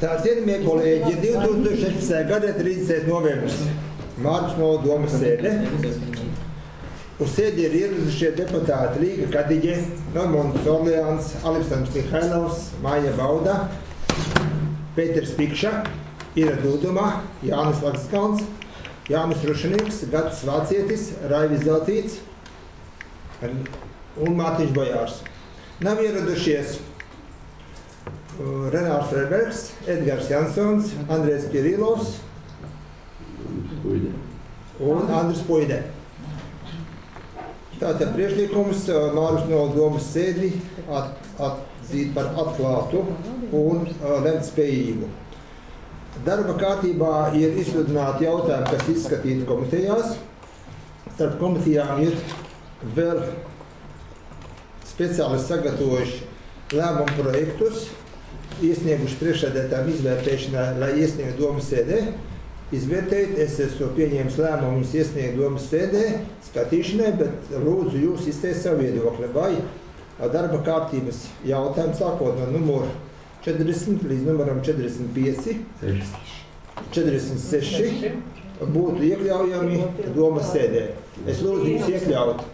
Tā cienījamie kolēģi, 2016. gada 30. novembris Mārpas novada domas sēde. Uz sēdi ir ieradušie deputāti Līga Kadiģe, Normunds Orleāns, Aleksandrs Mihailovs, Māja Bauda, Pēters Pikša, Ira Dūdumā, Jānis Lakskalns, Jānis Rušanīgs, Gatis Vācietis, Raivis Zeltīts un Mārtiņš Bojārs. Nav ieradušies Renārs Freibergs, Edgars Jansons, Andrejs Kirilovs un Andris Puide. Tātad priekšlikums Mārpas novada domas sēdi atzīt par atklātu un lemt spējīgu. Darba kārtībā ir izsludināti jautājumi, kas izskatīti komitejās. Starp komitejām ir vēl speciāli sagatavojuši lēmumu projektus, iesnieguši priekšsēdētājiem izvērtēšanā, lai iesniegtu domas sēdē. Izvērtējiet, es esmu pieņēmis lēmumus iesniegt domas sēdē, skatīšanai, bet lūdzu jūs izteikt savu viedokli. Vai darba kārtības jautājums sākot no numura 40 līdz numuram 45, 46 būtu iekļaujami domas sēdē. Es lūdzu jūs iekļaut.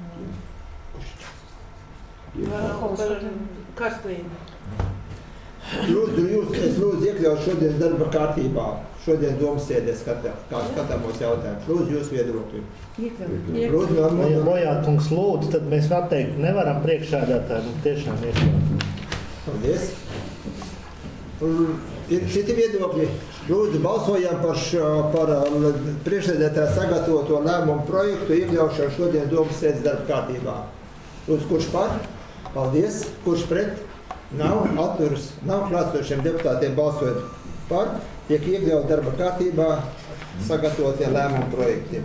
Es lūdzu iekļaut šodien darba kārtībā, šodien domas sēdē skatāmos jautājumus. Lūdzu jūs viedokļi. Ja Bojātungs lūdzu, tad mēs var teikt, nevaram priekšsēdētāju tiešām iekļaut. Paldies. Ir citi viedokļi. Lūdzu, balsojam par priekšsēdētāju sagatavoto lēmumu projektu iekļaušanu šodien domas sēdes darba kārtībā. Lūdzu, kurš par? Paldies. Kurš pret? Nav. Atturas. Nav. Klātsošiem deputātiem balsojot par. Tiek iekļaut darba kārtībā sagatavotie lēmumu projekti.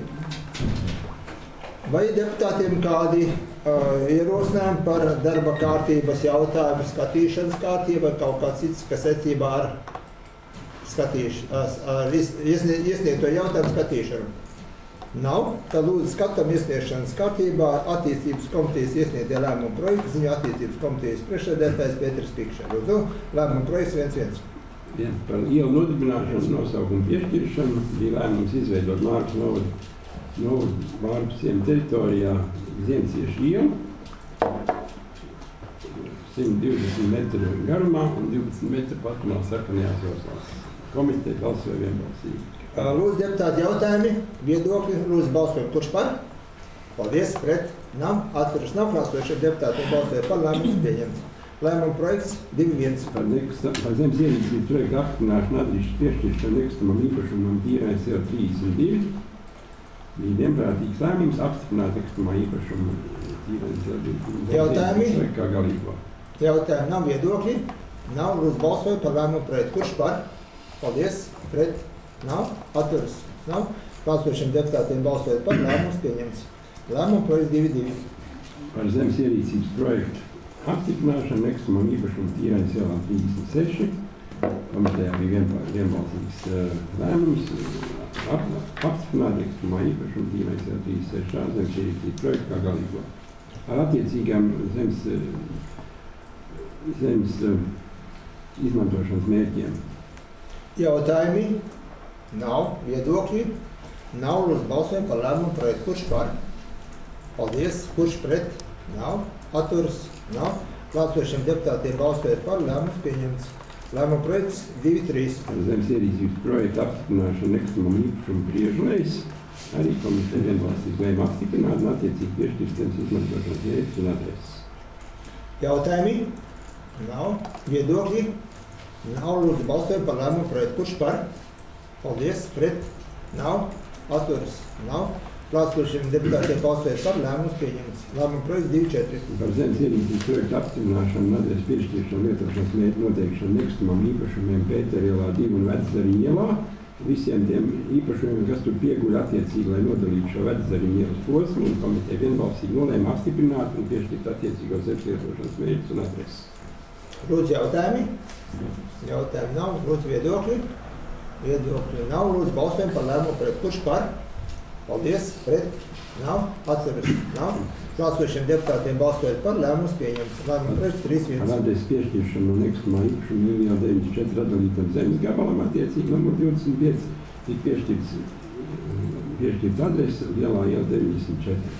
Vai deputātiem kādi ierosinājumi par darba kārtības jautājumu skatīšanas kārtību vai kaut kāds cits, kas saistībā ar iesniegto jautājumu skatīšanu? Nav. Tad lūdzu skatām iesniegšanas kārtībā attīstības komitejas iesniegtie lēmumu projektu ziņā attīstības komitejas priekšsēdētājs Pēters Pikša. Lūdzu, lēmumu projekts 1.1. Par ielu nodibināšanas nosaukumu piešķiršanu bija lēmums izveidot Mārpas novada Mārpas ciema teritorijā Ziemciešu ielu 120 metru garumā un 12 metru platumā sarkanajās joslās. Komiteja balsoja vienbalsīgi. Lūdzu, deputāti jautājumi, viedokļi, lūdzu balsojam. Kurš par? Paldies, pret? Nav. Atturas nav. Klātsošiem deputātiem balsoja par. Lēmums pieņemts. Lēmuma projekts 2.1. Par zemes ierīcības projektu apstiprināšanu attīstības piešķiršanu nekustamam īpašumam tīrais jau 32. Bija vienprātīgs lēmums apstiprināt nekustamā īpašumu tīrais jau 32. Jautājumi? Kā galīgo. Jautājumi nav, viedokļi? Nav. Lūdzu balsoja par lēmumu projektu. Kurš par? Paldies, pret? Nav. Atturas nav. Klātsošiem deputātiem balsojot par. Lēmums pieņemts. Lēmuma projekts 2.2. Par zemes ierīcības projektu apstiprināšanu nekustamam īpašumu tīrais ielā 36. Komitejā bija vienbalsīgs lēmums apstiprināt nekustamā īpašumu tīrais ielā 36. zemes ierīcības projektu kā galīgo. Ar attiecīgām zemes izmantošanas mērķiem. Jautājumi? Nav. Viedokļi? Nav. Lūdzu balsojam par lēmumu projektu. Kurš par? Paldies. Kurš pret? Nav. Atturas? Nav. Klātsošiem deputātiem balsojot par. Lēmums pieņemts. Lēmuma projekts 2.3. Par zemes ierīcības projektu apstiprināšanu nekustamam īpašumu Priežulejas arī komiteja vienbalsīgi lēma apstiprināt un attiecīgi piešķirt zemes izmantošanas mērķus un adreses. Jautājumi? Nav. Viedokļi? Nav. Lūdzu balsojam par lēmumu projektu. Kurš par? Paldies. Pret? Nav. Atturas? Nav. Klātsošiem deputātiem balsojot par. Lēmums pieņemts. Lēmuma projekts 2.4. Par zemes ierīcības projektu apstiprināšanu un adreses piešķiršanu lietošanas mērķu noteikšanu nekustamam īpašumiem Pētera ielā 2 un Veczariņa ielā. Visiem tiem īpašumiem, kas tur pieguļ attiecīgi, lai nodalītu šo Veczariņa ielas posmu, un komiteja vienbalsīgi nolēma apstiprināt un piešķirt attiecīgo zemes lietošanas mērķus un adreses. Lūdzu jautājumi? Jautājumi nav. Lūdzu viedokļi? Viedokļi nav. Lūdzu balsojam par lēmumu projektu. Kurš par? Paldies. Pret? Nav. Atturas? Nav. Klāsošiem deputātiem balsojot par, lēmums pieņemts. Lēmuma projekts 3-1. Par adreses piešķiršanu no nekustamā īpašuma Lielajā 94 atdalītam zemes gabalam attiecīgi numur 25 tika piešķirta adrese Lielā iela 94.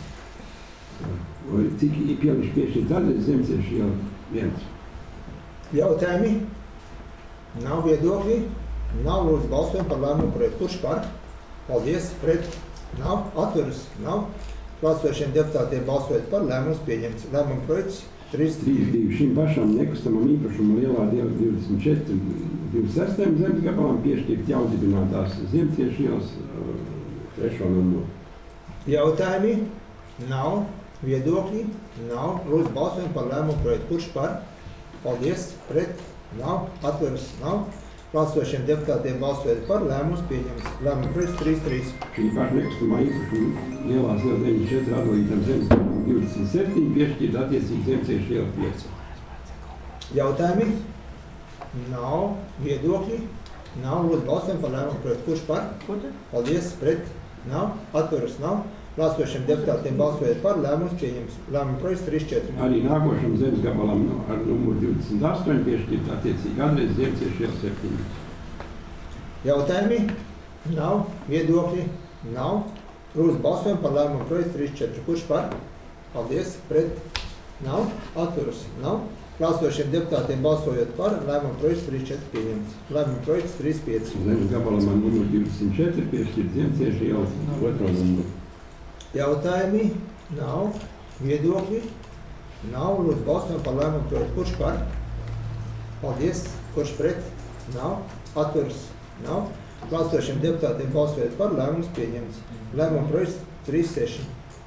Cik pieliši piešķirta adrese Zemciešu iela 1? Jautājumi? Nav viedokļi? Nav. Lūdzu balsojumu par lēmumu projektu. Kurš par? Paldies. Pret? Nav. Atturas? Nav. Klāsošiem deputātiem balsojot par, lēmums pieņemts. Lēmuma projekts 3-2. Šim pašam nekustamam īpašumam Lielā iela 24 26. zemes gabalam piešķirt jaundibinātās Zemciešu ielas 3. numuru. Jautājumi? Nav. Viedokļi? Nav. Lūdzu balsojumu par lēmumu projektu. Kurš par? Paldies. Pret? Nav. Atturas? Nav. Klāsošiem deputātiem balsojot par, lēmums pieņemts. Lēmuma projekts 3-3. Šī paša nekustamā īpašuma Lielās iela 94 atdalītam zemes gabalam 27 piešķirt attiecīgi Zemciešu iela 5. Jautājumi? Nav. Viedokļi? Nav. Lūdzu balsojumu par lēmumu projektu. Kurš par? Paldies. Pret? Nav. Atturas? Nav. Klāsošiem deputātiem balsojot par, lēmums pieņemts. Lēmuma projekts 3-4. Arī nākošam zemes gabalam ar numuru 28 piešķirt attiecīgi adresi Zemciešu iela 7. Jautājumi? Nav. Viedokļi? Nav. Lūdzu balsojumu par lēmumu projektu 3-4. Kurš par? Paldies. Pret? Nav. Atturas? Nav. Klāsošiem deputātiem balsojot par, lēmumu projekts 3-4 pieņemts. Lēmumu projekts 3-5. Zemes gabalam ar numuru 24 piešķirt Zemciešu iela 2. numuru. Jautājumi? Nav. Viedokļi? Nav. Lūdzu balsojumu par lēmumu projektu. Kurš par? Paldies. Kurš pret? Nav. Atturas? Nav. Klāsošiem deputātiem balsojot par, lēmums pieņemts. Lēmuma projekts 3-6.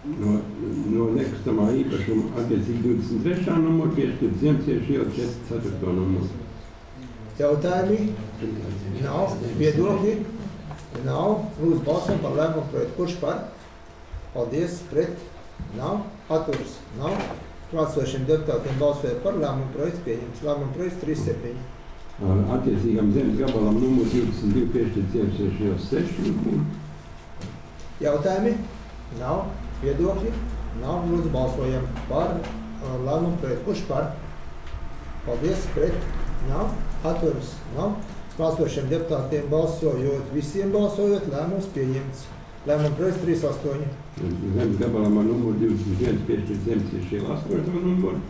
No nekustamā īpašuma attiecīgi 23. numuru piešķirt Zemciešu iela 4. numuru. Jautājumi? Nav. Viedokļi? Nav. Lūdzu balsojumu par lēmumu projektu. Kurš par? Paldies. Pret? Nav. Atturas? Nav. Klāsošiem deputātiem balsojot par, lēmumu projekts pieņemts. Lēmuma projekts 3-7. Attiecīgam zemes gabalam numuru 22 piešķirt Zemciešu iela 6. numuru. Jautājumi? Nav. Viedokļi? Nav. Lūdzu balsojam par lēmumu projektu. Kurš par? Paldies. Pret? Nav. Atturas? Nav. Klāsošiem deputātiem balsojot, visiem balsojot, lēmums pieņemts. Lēmuma projekts 3-8. Zemes gabalam ar numuru 21 piešķirt Zemciešu iela 8. numuru.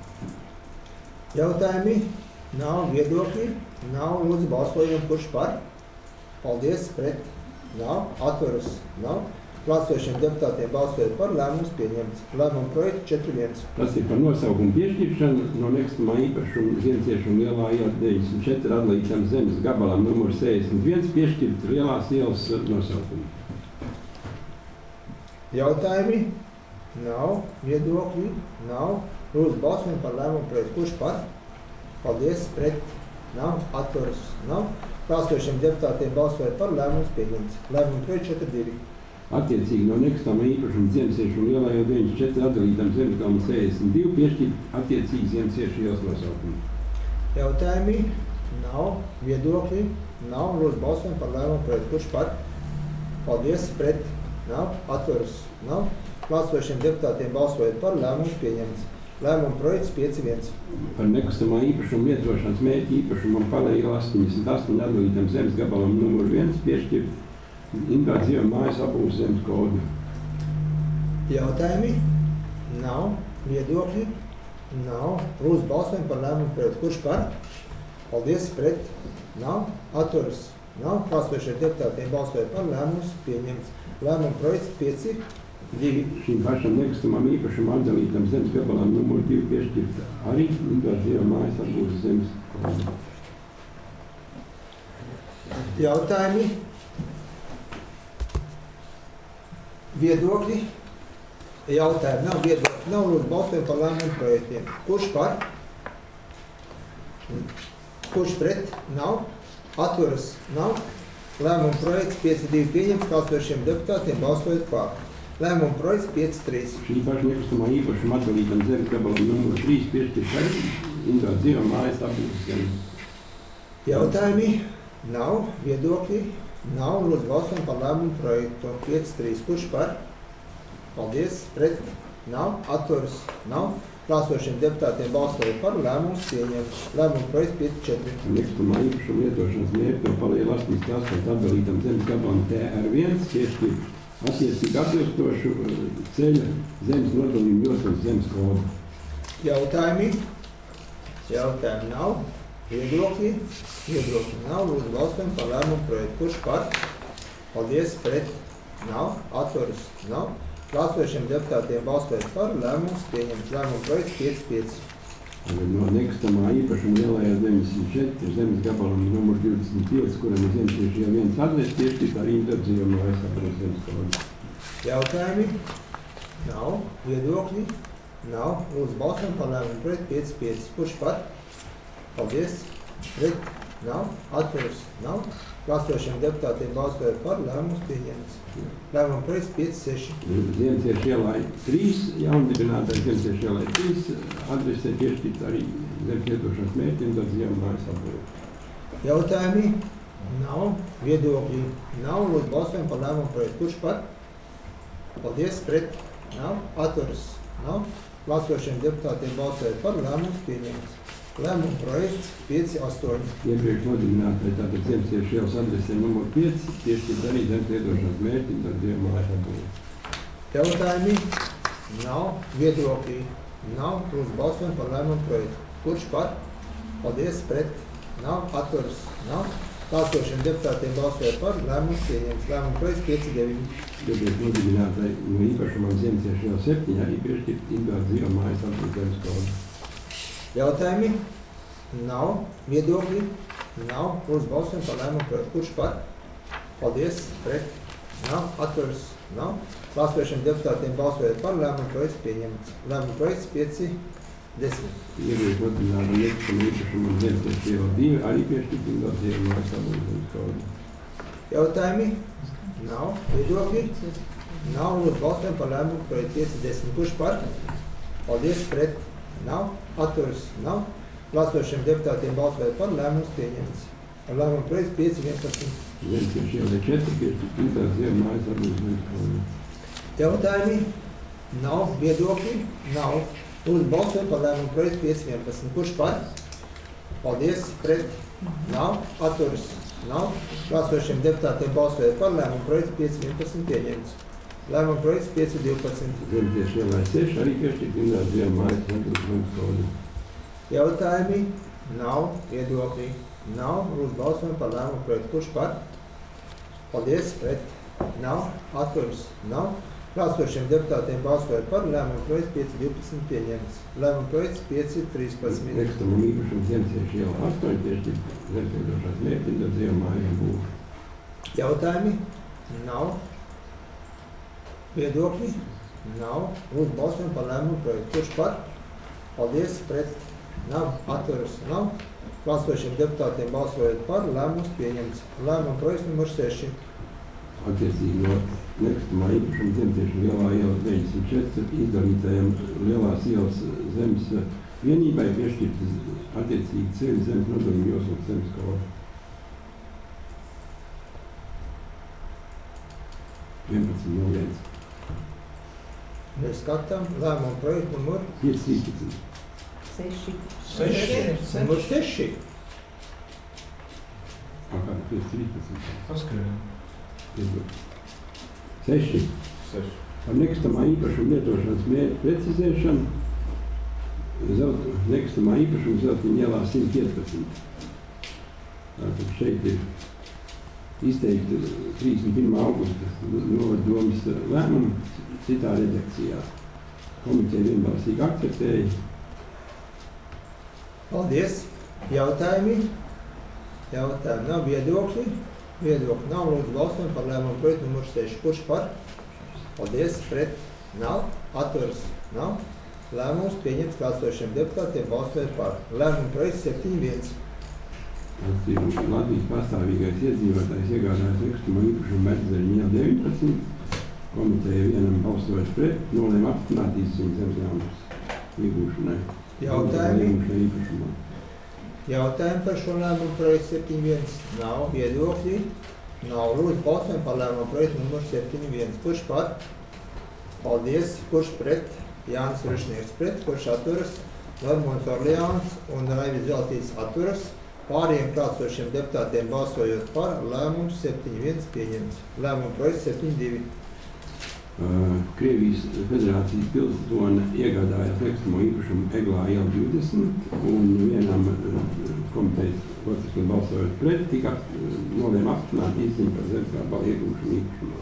Jautājumi? Nav. Viedokļi? Nav. Lūdzu balsojam, kurš par? Paldies. Pret? Nav. Atturas? Nav. Klāsošiem deputātiem balsojot par, lēmums pieņemts. Lēmuma projekts 4-1. Tas ir par nosaukumu piešķiršanu no nekustamā īpašuma Zemciešu un Lielā iela 94 atdalītam zemes gabalam numuru 61 piešķirt Lielās ielas nosaukumu. Jautājumi? Nav. Viedokļi? Nav. Lūdzu balsojumu par lēmumu projektu. Kurš par? Paldies. Pret? Nav. Atturas? Nav. Klāsošiem deputātiem balsojot par, lēmums pieņemts. Lēmuma projekts 4-2. Attiecīgi no nekustamā īpašuma Zemciešu un Lielā iela 94 atdalītam zemes gabalam 62 piešķirt attiecīgi Zemciešu ielas nosaukumu. Jautājumi? Nav. Viedokļi? Nav. Lūdzu balsojumu par lēmumu projektu. Kurš par? Paldies. Pret? Nav. Atturas? Nav. Klāsošiem deputātiem balsojot par, lēmums pieņemts. Lēmuma projekts 5-1. Par nekustamā īpašuma lietošanas mērķi īpašumam Palē iela 88 atdalītam zemes gabalam numuru 1 piešķirt Indrā dzīvojam mājas apbūves zemes kodu. Jautājumi? Nav. Viedokļi? Nav. Lūdzu balsojumu par lēmumu projektu. Kurš par? Paldies. Pret? Nav. Atturas? Nav. Klāsošiem deputātiem balsojot par, lēmums pieņemts. Lēmuma projekts 5-2. Šim pašam nekustamam īpašumam atdalītam zemes gabalam numuru 2 piešķirt arī Indrā dzīvojam mājas apbūves zemes kodu. Jautājumi? Viedokļi? Jautājumi nav. Viedokļi nav. Lūdzu balsojumu par lēmumu projektiem. Kurš par? Kurš pret? Nav. Atturas? Nav. Lēmuma projekts 5-2 pieņemts. Klāsošiem deputātiem balsojot par. Lēmuma projekts 5-3. Šī paša nekustamā īpašuma atdalītam zemes gabalam numuru 3 piešķirt arī Indrā dzīvojam mājas apbūves zemes. Jautājumi? Nav. Viedokļi? Nav. Lūdzu, balsojam par lēmumu projektu. 5-3. Kurš par? Paldies. Pret? Nav. Atturas? Nav. Klāsošiem deputātiem balsojot par, lēmums pieņemts. Lēmumu projekts 5-4. Nekustamā īpašuma lietošanas mērķi no Palielastīs transporta atdalītam zemes gabalam TR1 piešķirt attiecīgi atbilstošu ceļa zemes nodalījumu joslas zemes kodu. Jautājumi? Jautājumi nav. Viedokļi? Viedokļi nav. Lūdzu, balsojam par lēmumu projektu. Kurš par? Paldies. Pret? Nav. Atturas? Nav. Klāsošiem deputātiem balsojot par, lēmums pieņemts. Lēmumu projekts 5-5. No nekustamā īpašuma lielajā zemes 4 zemes gabalam numur 25, kuram ir zemes tieši jau viens adresi, piešķirt ar interdzījumu aizsāpšanas zemes kodu. Jautājumi? Nav. Viedokļi? Nav. Lūdzu, balsojam par lēmumu projektu 5-5. Kurš par? Paldies. Pret? Nav. Atturas? Nav. Klāsošiem deputātiem balsojot par, lēmums pieņemts. Lēmumu projekts 5-6. Ziemciešu ielai 3, jaundibinātais Ziemciešu ielai 3, adresē piešķirt arī zemes lietošanas mērķi interdzījumu aizsāpšanas. Jautājumi? Nav. Viedokļi? Nav. Lūdzu, balsojam par lēmumu projektu. Kurš par? Paldies. Pret? Nav. Atturas? Nav. Klāsošiem deputātiem balsojot par, lēmums pieņemts. Lēmumu projekts 5-8. Iepriekš nodibinātai tātad Ziemciešu ielas adresē numur 5, piešķirt arī zemes lietošanas mērķi interdzījumu aizsāpšanas. Jautājumi? Nav. Viedokļi? Nav. Lūdzu, balsojam par lēmumu projektu. Kurš par? Paldies. Pret? Nav. Atturas? Nav. Klāsošiem deputātiem balsojot par, lēmums pieņemts. Lēmumu projekts 5-9. Iepriekš nodibinātai no īpašumam Ziemciešu iela 7 arī piešķirt interdzījumu aizsāpšanas zemes kodu. Jautājumi? Nav. Viedokļi? Nav. Lūdzu, balsojam par lēmumu projektu. Kurš par? Paldies. Pret? Nav. Atturas? Nav. Klāsošiem deputātiem balsojot par, lēmumu projekts pieņemts. Lēmumu projekts 5-10. Iepriekš nodibinātai nekustamā īpašumam Ziemciešu iela 2 arī piešķirt interdzījumu aizsāpšanas zemes kodu. Jautājumi? Nav. Viedokļi? Nav. Lūdzu, balsojam par lēmumu projektu 5-10. Kurš par? Paldies. Pret? Nav. Atturas? Nav. Klāsošiem deputātiem balsojot par, lēmums pieņemts. Lēmumu projekts 5-11. Ziemciešu ielai 4 piešķirt interdzījumu aizsāpšanas zemes kodu. Jautājumi? Nav. Viedokļi? Nav. Lūdzu, balsojam par lēmumu projektu 5-11. Kurš par? Paldies. Pret? Nav. Atturas? Nav. Klāsošiem deputātiem balsojot par, lēmumu projekts 5-11 pieņemts. Lēmumu projekts 5-12. Ziemciešu ielai 6 arī piešķirt interdzījumu aizsāpšanas zemes kodu. Jautājumi? Nav. Viedokļi? Nav. Lūdzu, balsojam par lēmumu projektu. Kurš par? Paldies. Pret? Nav. Atturas? Nav. Klāsošiem deputātiem balsojot par, lēmumu projekts 5-12 pieņemts. Lēmumu projekts 5-13. Nekustamam īpašumam Ziemciešu iela 8 piešķirt zemes lietošanas mērķi interdzījumu aizsāpšanas. Jautājumi? Nav. Viedokļi? Nav. Lūdzu, balsojam par lēmumu projektu. Kurš par? Paldies. Pret? Nav. Atturas? Nav. Klāsošiem deputātiem balsojot par, lēmums pieņemts. Lēmumu projekts numur 6. Attiecīgi no nekustamā īpašuma Ziemciešu lielā iela 94 izdalītajam lielās ielas zemes vienībai piešķirt attiecīgi ceļu zemes nodalījumu joslas zemes kodu. 11.01. Mēs skatām lēmumu projektu numur 5.13. 6. numur 6. Kāda 5.13. Paskrējām. 6. Par nekustamā īpašuma lietošanas mērķu precizēšanu nekustamā īpašuma Zeltiņa ielā 115. Tātad šeit ir izteikti 31. augusta novaddomes lēmumu citā redakcijā. Komiteja vienbalsīgi akceptēja. Paldies. Jautājumi? Jautājumi nav. Viedokļi? Viedokļi nav. Lūdzu, balsojam par lēmumu projektu numur 6. Kurš par? Paldies. Pret? Nav. Atturas? Nav. Lēmums pieņemts. Klāsošiem deputātiem balsojot par. Lēmumu projekts 7.1. Tas ir Latvijas pastāvīgais iedzīvotājs iegādājis nekustamā īpašuma Mērķzariņa iela 19. Komiteja vienam balsojot pret, nolēma apstiprināt īsziņas zemes jaunas iegūšanai. Jautājumi? Jautājumi par šo lēmumu projektu 7.1. Nav. Viedokļi? Nav. Lūdzu, balsojam par lēmumu projektu numur 71. Kurš par? Paldies. Kurš pret? Jānis Rušnieks pret. Kurš atturas? Normons Orleāns un Raivis Zeltīts atturas. Pārējiem klātsošiem deputātiem balsojot par, lēmums 7.1 pieņemts. Lēmumu projekts 7.2. Krievijas Federācijas pilsone iegādājās nekustamo īpašumu Eglā iela 20 un vienam komitejas loceklim balsojot pret, tika nolēma apstiprināt īstenību par zemes gabalu iegūšanu īpašumā.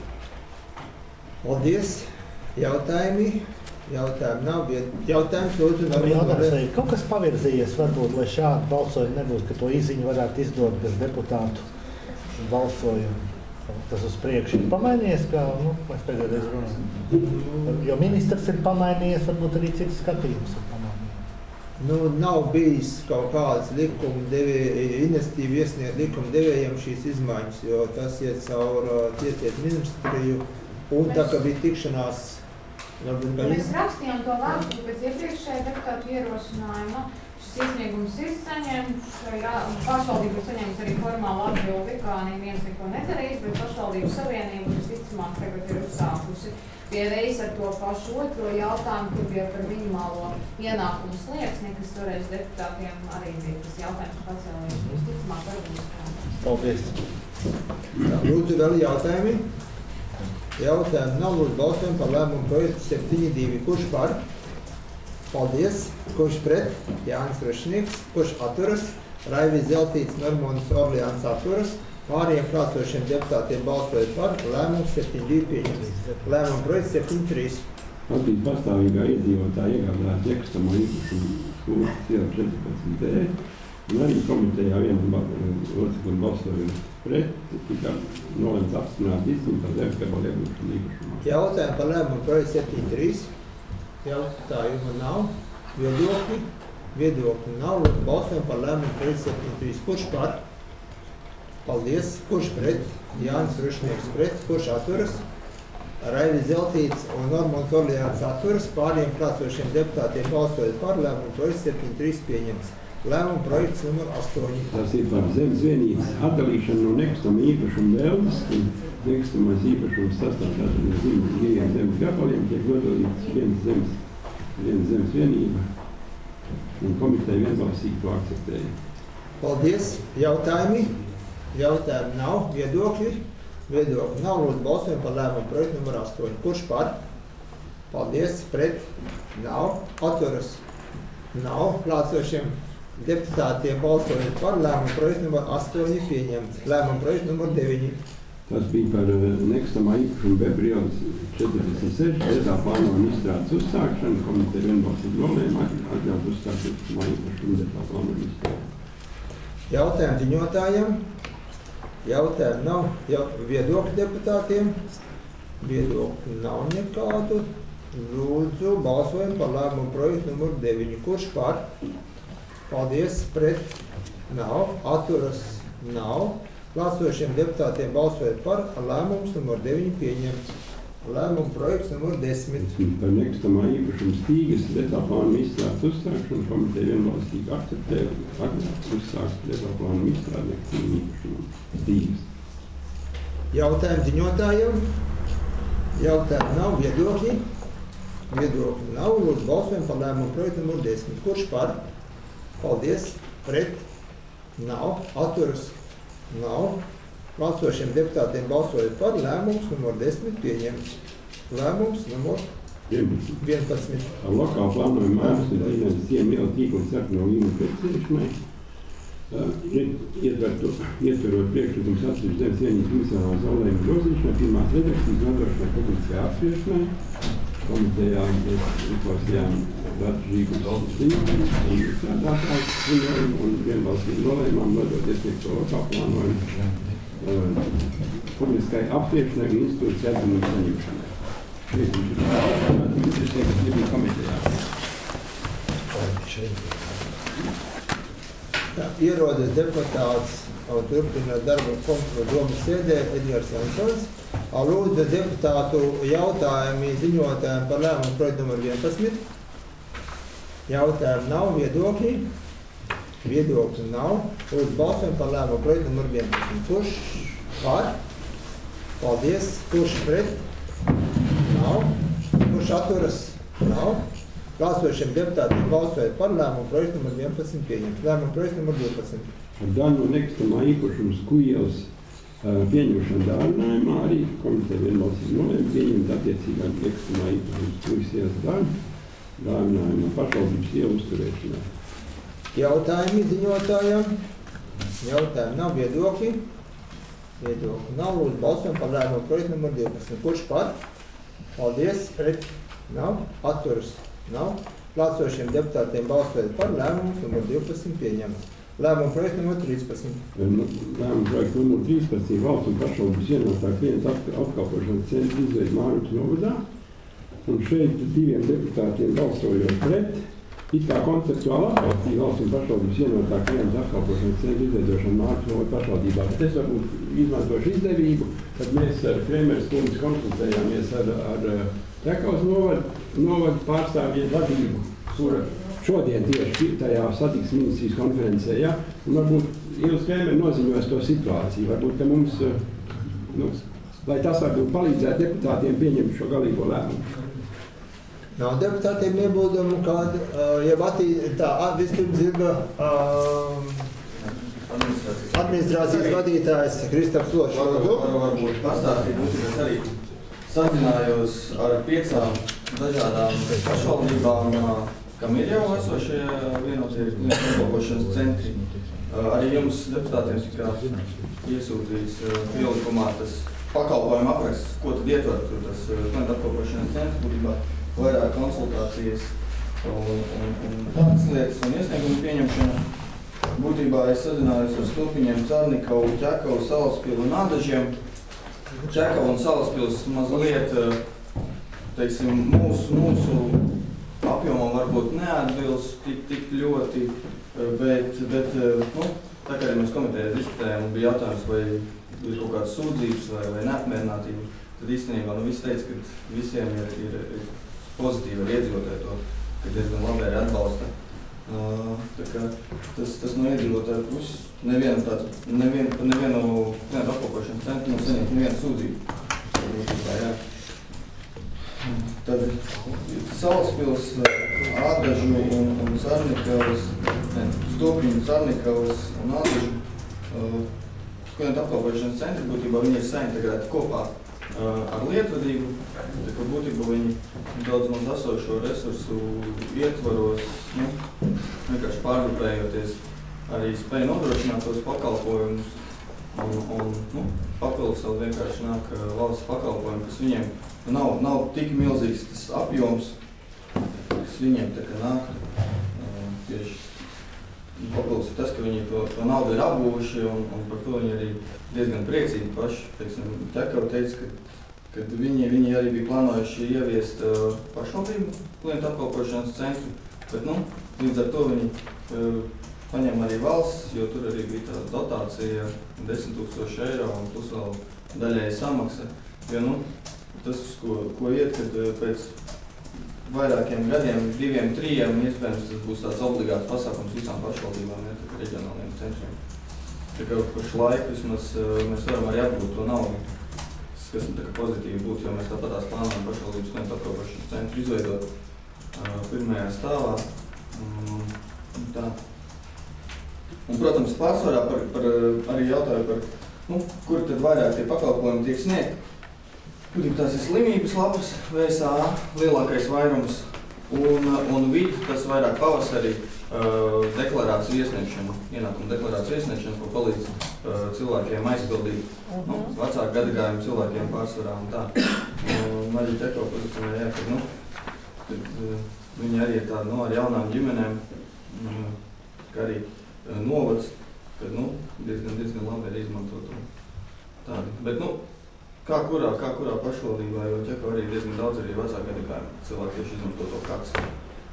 Paldies. Jautājumi? Jautājumi nav. Jautājums lūdzu. Kaut kas pavirzījies varbūt, lai šādi balsojumi nebūs, ka to izziņu varētu izdot bez deputātu balsojumu. Tas uz priekšu ir pamainījies, kā mēs pēdējais runājam. Jo ministrs ir pamainījies, varbūt arī cits skatījums ir pamainījies. Nav bijis kaut kāds iniciatīva iesniegt likumdevējiem šīs izmaiņas, jo tas iet caur Tieslietu ministriju un tā kā bija tikšanās. Mēs rakstījām to vēstuli pēc iepriekšējā deputātu ierosinājuma. Šis iesniegums ir saņemts, pašvaldību saņemts arī formāli atbildi, kā neviens neko nedarīs, bet pašvaldību savienība visticamāk tagad ir uzsākusi piereiz ar to pašu otro jautājumu, kur bija par minimālo ienākumu slieksni, kas toreiz deputātiem arī bija tas jautājums pacēlījums. Visticamāk arī būs. Paldies. Lūdzu, vēl jautājumi? Jautājumi nav. Lūdzu, balsojam par lēmumu projektu 7.2. Kurš par? Paldies. Kurš pret? Jānis Rušnieks. Kurš atturas? Raivis Zeltīts, Normons Orleāns atturas. Pārējiem klātsošiem deputātiem balsojot par, lēmumu 7.2 pieņemts. Lēmumu projekts 7.3. Latvijas pastāvīgā iedzīvotāja iegādājās nekustamo īpašumu Skūras iela 14D, un arī komitejā vienam loceklim balsojot pret, tika nolemts apstiprināt īstenību par zemes gabalu iegūšanu īpašumā. Jautājumi par lēmumu projektu 7.3. Jautājumu nav. Viedokļi? Viedokļi nav. Lūdzu, balsojam par lēmumu projektu 7.3. Kurš par? Paldies. Kurš pret? Jānis Rušnieks pret. Kurš atturas? Raivis Zeltīts un Normons Orleāns atturas. Pārējiem klātsošiem deputātiem balsojot par, lēmumu projekts 7.3 pieņemts. Lēmumu projekts numur 8. Tas ir par zemes vienības atdalīšanu no nekustama īpašuma vēlmes, un nekustamais īpašums sastāvs no diviem zemes gabaliem tiek nodalīts viena zemes vienība, un komiteja vienbalsīgi to akceptēja. Paldies. Jautājumi? Jautājumi nav. Viedokļi? Viedokļi nav. Lūdzu, balsojam par lēmumu projektu numur 8. Kurš par? Paldies. Pret? Nav. Atturas? Nav. Klātsošiem deputātiem balsojot par, lēmumu projektu numur 8 pieņemts. Lēmumu projektu numur 9. Tas bija par nekustamā īpašuma Bebrielas 46, veidā plānojuma izstrādes uzsākšanu, komiteja vienbalsīgi nolēma atļaut uzsākt nekustamā īpašuma veidā plānojuma izstrādes. Jautājumi ziņotājiem? Jautājumi nav. Viedokļi deputātiem? Viedokļi nav nekādu. Lūdzu, balsojam par lēmumu projektu numur 9. Kurš par? Paldies. Pret? Nav. Atturas? Nav. Klātsošiem deputātiem balsojot par, lēmums numur 9 pieņemts. Lēmumu projekts numur 10. Par nekustamā īpašuma Stīgas detaļplānuma izstrādes uzsākšanu komiteja vienbalsīgi akceptēja uzsākt detaļplānuma izstrādi nekustamā īpašuma Stīgas. Jautājumi ziņotājiem? Jautājumi nav. Viedokļi? Viedokļi nav. Lūdzu, balsojam par lēmumu projektu numur 10. Kurš par? Paldies. Pret? Nav. Atturas? Nav. Klātsošiem deputātiem balsojot par, lēmums numur 10 pieņemts. Lēmums numur 11. Ar lokālu plānojumu mērus un zīmēs ciemu ielu tīklu sarkano līniju precīšanai, ietverot priekšlikums atsevišķu zemes vienības funkcionālā zaudējuma grozīšanai, pirmās redakcijas nodrošināt publiskajā apspriešanai. Komitejā mēs izklausījām Datu Žīgus ziņojumu un strādātājs ziņojumu un vienbalsīgi nolēmām nodot iesniegto lokālu plānojumu publiskai apspriešanai un institūciju atzinumu saņemšanai. Tas ir komitejā. Ierodas deputāts un turpina darbu kontrolu domas sēdē Edgars Jansons. Lūdzu deputātu jautājumi ziņotājiem par lēmumu projektu numur 11. Jautājumi nav. Viedokļi? Viedokļi nav. Lūdzu balsojam par lēmumu projektu numur 11. Kurš Par? Paldies. Kurš pret? Nav. Kurš atturas? Nav. Balsošiem deputātiem balsojot par lēmumu projektu numur 11 pieņemt. Lēmumu projektu numur 12. Daļu no nekustamā īpašuma Skujielas pieņemšana dāvinājumā arī komiteja vienbalsīgi nolēma pieņemt attiecīgā nekustamā īpašuma Skujas ielas daļu dāvinājumā pašvaldības ielu uzturēšanā. Jautājumi ziņotājiem? Jautājumi nav, viedokļi? Viedokļi nav, lūdzu balsojam par lēmumu projektu numur 12. Kurš par? Paldies, pret? Nav, atturas? Nav. Balsošiem deputātiem balsojot par lēmumu numur 12 pieņemts. Lēmumu projektu numur 13. Lēmumu projektu numur 13 valsts un pašvaldības vienotā klienta apkalpošanas centra izveida Mārviņas novadā. Un šeit diviem deputātiem balsojot pret, it kā konceptuāli atbalstīja valsts un pašvaldības vienotā klienta apkalpošanas centra izveidošanu Mārviņas novada pašvaldībā. Bet es varbūt izmantošu izdevību, kad mēs ar Kremeres kundzi konsultējāmies ar Ķekavas novada pārstāvju vadību, kura šodien tieši tajā satiksmes ministrijas konferencē, ja? Un varbūt Ilves Kremere noziņos to situāciju, varbūt, ka mums, lai tas varbūt palīdzētu deputātiem pieņemt šo galīgo lēmumu. Nav deputātiem iebildumu, kāda, ja vispirms ir administrācijas vadītājs Kristaps Lošs. Varbūt pastāstīt, es arī sazinājos ar 5 dažādām pašvaldībām, kam ir jau esošie vienotie klientu apkalpošanas centri. Arī jums deputātiem tika iesūtīts pielikumā tas pakalpojuma apraksts, ko tad ietver tas klientu apkalpošanas centrs, būtībā vairāk konsultācijas un tādas lietas un iesniegumu pieņemšana. Būtībā es sazinājos ar Stulpiņiem, Carnikavu, Ķekavu, Salaspili un Ādažiem. Ķekavu un Salaspils mazliet, teiksim, mūsu apjomam varbūt neatbilst tik ļoti, bet tā kā arī mēs komitejā diskutējām un bija jautājums, vai ir kaut kādas sūdzības vai neapmierinātība, tad īstenībā visi teica, ka visiem ir pozitīvi ar iedzīvotāju to, ka diezgan labi arī atbalsta. Tā kā tas no iedzīvotāju puses nevienu klientu apkalpošanas centru nav saņemt nevienu sūdzību. Tad Salaspils, Ādažu un Sarnikavas, Stulpiņu, Sarnikavas un Ādažu klientu apkalpošanas centri, būtībā viņi ir saintegrēti kopā ar lietvadību, tā kā būtībā viņi daudz maz esošo resursu ietvaros, vienkārši pārgrupējoties, arī spēja nodrošināt tos pakalpojumus un papildus vēl vienkārši nāk valsts pakalpojumi, kas viņiem nav tik milzīgs tas apjoms, kas viņiem tā kā nāk. Tieši papildus ir tas, ka viņi to naudu ir apgūvuši un par to viņi arī diezgan priecīgi paši. Teiksim, Ķekava teica, ka viņi arī bija plānojuši ieviest pašvaldību klientu apkalpošanas centru, bet līdz ar to viņi paņem arī valsts, jo tur arī bija tā dotācija 10 000 eiro un plus vēl daļēji samaksa. Jo tas, ko iet, kad pēc vairākiem gadiem, 2, 3, iespējams, tas būs tāds obligāts pasākums visām pašvaldībām, ja, tā reģionāliem centriem. Tā kā pašlaik vismaz mēs varam arī apgūt to naudu, kas tā kā pozitīvi būtu, jo mēs tāpatās plānojam pašvaldības klientu apkalpošanas centru izveidot pirmajā stāvā. Tā. Un, protams, pārsvarā arī jautāju par, kur tad vairāk tie pakalpojumi tiek sniegt. Tās ir slimības lapas, VSA, lielākais vairums, un vidi, tas vairāk pavasarī deklarāciju iesniegšanu, ienākumu deklarāciju iesniegšanu, ko palīdz cilvēkiem aizpildīt, vecāku gadagājumu cilvēkiem pārsvarā un tā. Maģi Ķekava pozicionē, kad viņi arī ir tādi, ar jaunām ģimenēm, kā arī novads, kad, diezgan labi ir izmantot tādi. Bet, kā kurā pašvaldībā, jo Ķekava arī diezgan daudz arī vecāku gadagājumu cilvēki tieši izmanto to kaksu.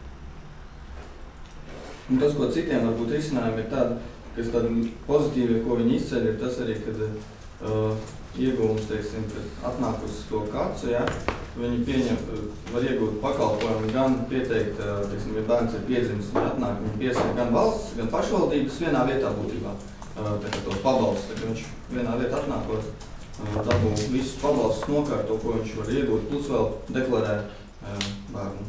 Un tas, ko citiem varbūt risinājumi ir tādi, kas tādi pozitīvi, ko viņi izceļ, ir tas arī, kad iegūmus, teiksim, atnāk uz to kaksu, ja, viņi var iegūt pakalpojumu, gan pieteikt, teiksim, ja bērns ir piedzimis un atnāk, viņi piesaka gan valsts, gan pašvaldības vienā vietā būtībā. tos pabalstus, tad viņš vienā vietā atnākot, dabū visus pabalstus nokārto, ko viņš var iegūt, plus vēl deklarē bērnu.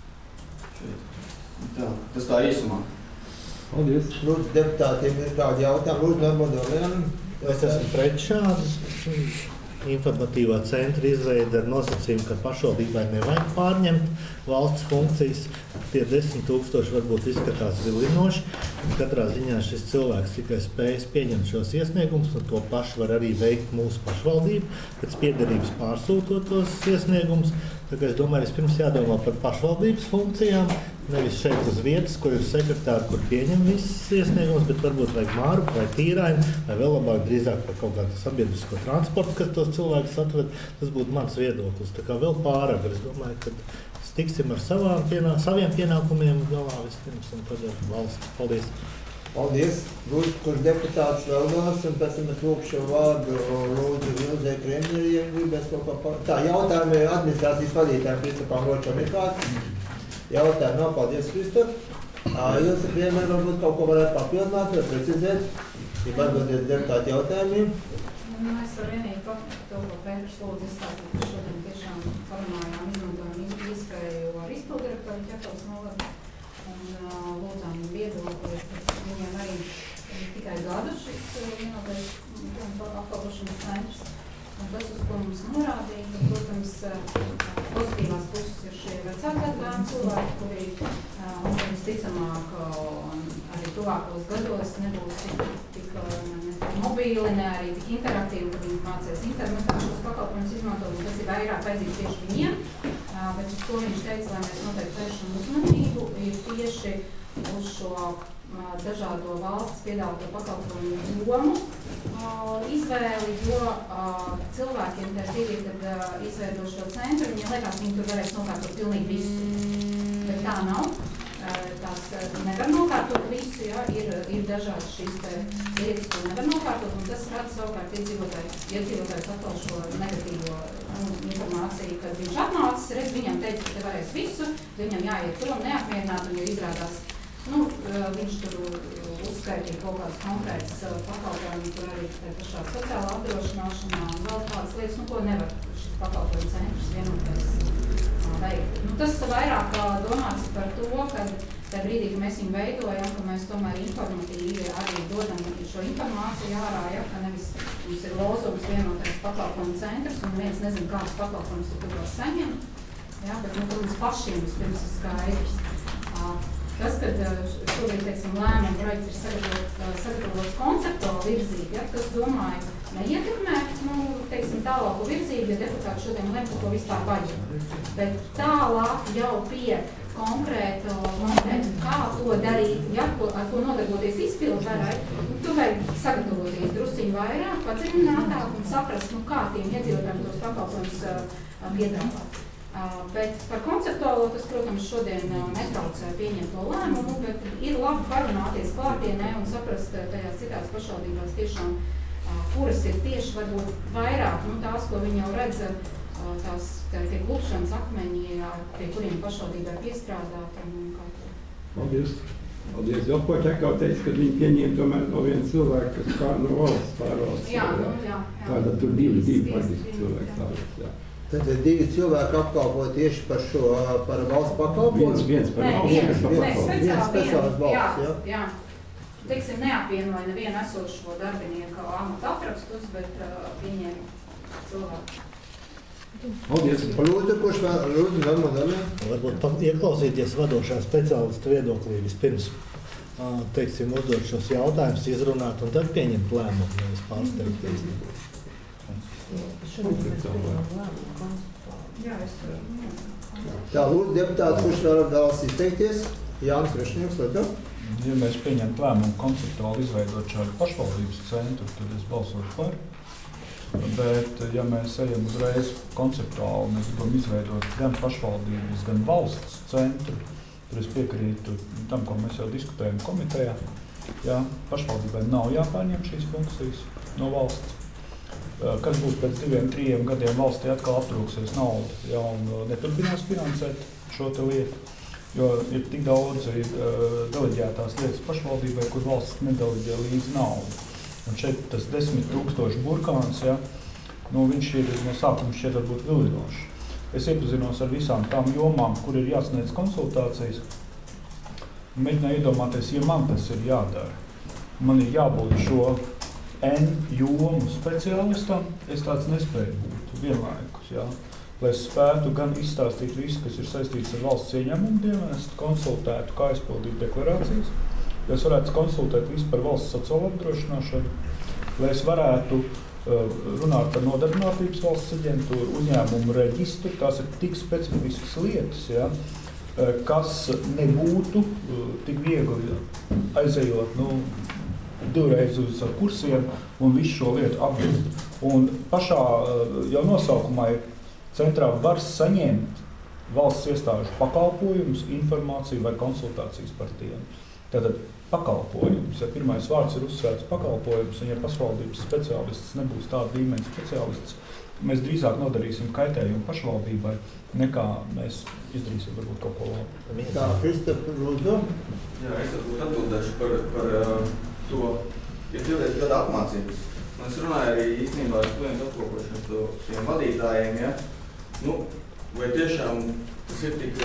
Tā, tas tā īsumā. Paldies. Lūdzu, deputātiem ir kādi jautājumi. Lūdzu, Normodolien. Es esmu pret šādas informatīvā centra izveidi ar nosacījumu, ka pašvaldībai nevajag pārņemt valsts funkcijas. Tie 10 000 varbūt izskatās vilinoši. Katrā ziņā šis cilvēks tikai spējas pieņemt šos iesniegumus, un to pašu var arī veikt mūsu pašvaldība, pēc piederības pārsūtot tos iesniegumus. Tā kā es domāju, vispirms jādomā par pašvaldības funkcijām, nevis šeit uz vietas, kur ir sekretāri, kur pieņem visas iesniegumus, bet varbūt vajag māru vai tīraini, vai vēl labāk drīzāk par kaut kādu sabiedrisko transportu, kas tos cilvēkus atved. Tas būtu mans viedoklis. Tā kā vēl pāragri. Es domāju, ka tiksim ar saviem pienākumiem galā vispirms un tad ar valsts. Paldies! Paldies! Lūdzu, kurš deputāts vēl nāks, un pēc tam es lūkšu vārdu lūdzu Vilzē Kremļiem, gribēs kaut kā tā, jautājumi administrācijas vadītājiem Kristopam Ročam ir kāds? Jautājumi nav, paldies, Kristof. Jūs ar premjeru varbūt kaut ko varētu papildināt vai precizēt, ja varbūt ir deputāti jautājumi. Es varu vienīgi papildināt to, ko Pēters lūdzu izstāstīt, ka šodien tiešām formājām izmantojumu iespēju ar izpildirektoru Ķerpels novadu un lūdzām viedokli, ka viņiem arī tikai gadu šis vienotais apkalpošanas centrs. Un tas, uz ko mums norādīja, ka, protams, pozitīvās puses ir šie vecāki atgājumi cilvēki, kuri visticamāk arī tuvākos gados nebūs tik mobīli, ne arī tik interaktīvi, kad viņi mācīs internetā šos pakalpojumus izmantot, un tas ir vairāk vajadzīgs tieši viņiem. Bet uz to viņš teica, lai mēs noteikti vēršam uzmanību, ir tieši uz šo dažādo valsts piedāvāto pakalpojumu jomu izvēli, jo cilvēkiem tajā brīdī, kad izveido šo centru, viņiem liekas, viņi tur varēs nokārtot pilnīgi visu. Bet tā nav. Tās nevar nokārtot visu, ja, ir dažādas šīs lietas, ko nevar nokārtot, un tas rada savukārt iedzīvotājs atkal šo negatīvo informāciju, kad viņš atnācis, redz, viņam teica, ka te varēs visu, viņam jāiet prom neapmierināt, un ja izrādās, viņš tur uzskaitīja kaut kādas konkrētas pakalpojumus, tur arī pašā sociālā apdrošināšanā un vēl tādas lietas, ko nevar šis pakalpojumu centrs vienoties veikt. Tas vairāk domāts par to, ka tajā brīdī, kad mēs viņu veidojam, ka mēs tomēr informatīvi arī dodam šo informāciju ārā, ja, ka nevis mums ir lozums vienotais pakalpojumu centrs un viens nezin, kāds pakalpojums tur var saņemt, ja, bet protams pašiem vispirms ir skaidrs. Tas, kad šobrīd, teiksim, lēmuma projekts ir sagatavots konceptuāli virzīgi, ja, tas, domāju, neietekmē, teiksim, tālāko virzību, ja deputāti šodien lem, ko vispār vajag. Bet tālāk jau pie konkrētu, kā to darīt, ja, ar ko nodarboties izpildvarai, tu vajag sagatavoties drusciņu vairāk, padziļinātāk un saprast, kā tiem iedzīvotājiem tos pakalpojumus piedāvāt. Bet par konceptuālo tas, protams, šodien netraucē pieņemt to lēmumu, bet ir labi parunāties klātienē un saprast tajās citās pašvaldībās tiešām, kuras ir tieši varbūt vairāk, tās, ko viņi jau redz, tās tie klupšanas akmeņi, pie kuriem pašvaldībā piestrādāt un kā to. Paldies. Paldies. Vēl ko Čekau teica, kad viņi pieņēma tomēr no viena cilvēka, kas kā no valsts pārvalsts. Jā. Tātad tur divi faktiski cilvēki stāvās, jā. Tad divi cilvēki apkalpo tieši par valsts pakalpojumu? Viens par valsts pakalpojumu. Viens speciāls valsts, jā. Teiksim, neapvienoja nevienu esošo darbinieku amatu aprakstus, bet pieņēma cilvēku. Paldies. Lūdzu, kurš vēl? Lūdzu, Normodolien. Varbūt ieklausīties vadošā speciālista viedoklī vispirms, teiksim, uzdot šos jautājumus, izrunāt un tad pieņemt lēmumu, nevis pārsteigties. Tā, lūdzu, deputāts, kurš vēl vēlas izteikties? Jānis Rešņevs, lūdzu. Ja mēs pieņemt lēmumu konceptuāli izveidot šādu pašvaldības centru, tad es balsošu par. Bet, ja mēs ejam uzreiz konceptuāli, mēs gribam izveidot gan pašvaldības, gan valsts centru, tad es piekrītu tam, ko mēs jau diskutējam komitejā. Ja, pašvaldībai nav jāpārņem šīs funkcijas no valsts. Kas būs pēc 2-3 gadiem valstī atkal aptrūksies nauda, ja, un neturpinās finansēt šo te lietu, jo ir tik daudz deleģētās lietas pašvaldībai, kur valsts nedeleģē līdz naudu. Un šeit tas 10 000 burkāns, ja, nu, viņš ir no sākuma šeit varbūt vilinošs. Es iepazinos ar visām tām jomām, kur ir jāsniedz konsultācijas. Mēģināju iedomāties, ja man tas ir jādara. Man ir jābūt šo N jomu speciālistam, es tāds nespēju būt vienlaikus, ja. Lai es spētu gan izstāstīt visu, kas ir saistīts ar valsts ieņēmumu dienestu, konsultētu, kā izpildīt deklarācijas, lai es varētu konsultēt visu par valsts sociālo apdrošināšanu, lai es varētu runāt par nodarbinātības valsts aģentūru, uzņēmumu reģistru, tās ir tik specifiskas lietas, ja, kas nebūtu tik viegli aizejot, nu, 2 reizes uz kursiem un visu šo lietu apgūt. Un pašā jau nosaukumā ir centrā var saņemt valsts iestāžu pakalpojumus, informāciju vai konsultācijas par tiem. Tātad pakalpojums, ja pirmais vārds ir uzsvērts pakalpojums, un ja pašvaldības speciālists nebūs tāda līmeņa speciālists, mēs drīzāk nodarīsim kaitējumu pašvaldībai, nekā mēs izdarīsim varbūt kaut ko labu. Tā, Kristap, lūdzu. Jā, es varbūt atbildēšu par to, ir 2 gadu apmācības. Un es runāju arī īstenībā ar klientu apkopošanu tiem vadītājiem, ja? Nu, vai tiešām tas ir tik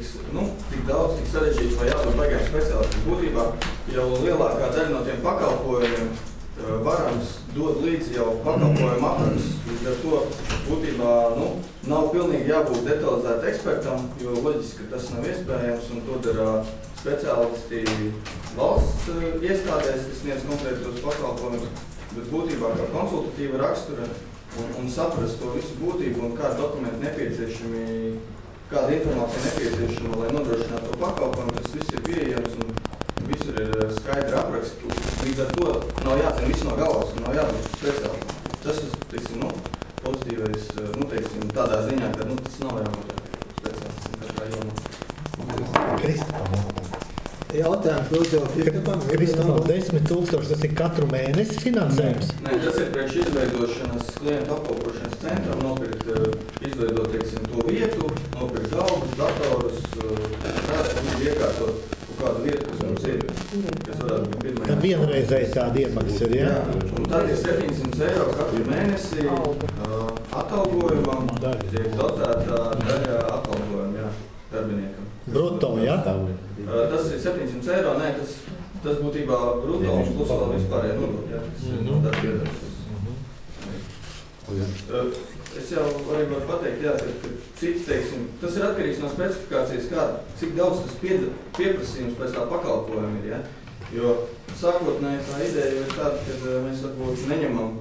daudz, tik sarežģīts, vai jābūt baigiem speciālistiem. Būtībā jau lielākā daļa no tiem pakalpojumiem varams dod līdzi jau pakalpojumu apraksts. Līdz ar to būtībā nav pilnīgi jābūt detalizēt ekspertam, jo loģiski, ka tas nav iespējams, un to dara speciālisti valsts iestādēs, kas sniedz konkrētos pakalpojumus, bet būtībā kā konsultatīva rakstura un saprast to visu būtību un kādi dokumenti nepieciešami, kāda informācija nepieciešama, lai nodrošinātu to pakalpojumu, tas viss ir pieejams un visur ir skaidri apraksti. Līdz ar to nav jāzina viss no galvas un nav jābūt speciāli. Tas ir, teiksim, pozitīvais, tādā ziņā, ka tas nav jābūt speciālists katrā jomā. Kristapam. Jautājums, lūdzu, Kristapam, 10 000, tas ir katru mēnesi finansējums? Nē, tas ir priekš izveidošanas klientu apkalpošanas centram, izveidot, teiksim, to vietu, nopirkt galvas, datorus, iekārtot kādu vietu, kas mums ir, kas varētu būt pirmajā. Tad vienreizēji tāda iemaksa ir, jā? Un tad ir 700 € katru mēnesi atalgojumam, tiek dotēta daļa atalgojuma, jā, darbiniekam. Brutto, jā? Tas ir 700 €, nē, tas būtībā brutto un plus vēl vispārējā nodokļa, jā, tas ir no darba iedarbs. Es jau arī varu pateikt, jā, ka cits, teiksim, tas ir atkarīgs no specifikācijas, cik daudz tas pieprasījums pēc tā pakalpojuma ir, ja? Jo sākotnēji tā ideja ir tāda, ka mēs varbūt neņemam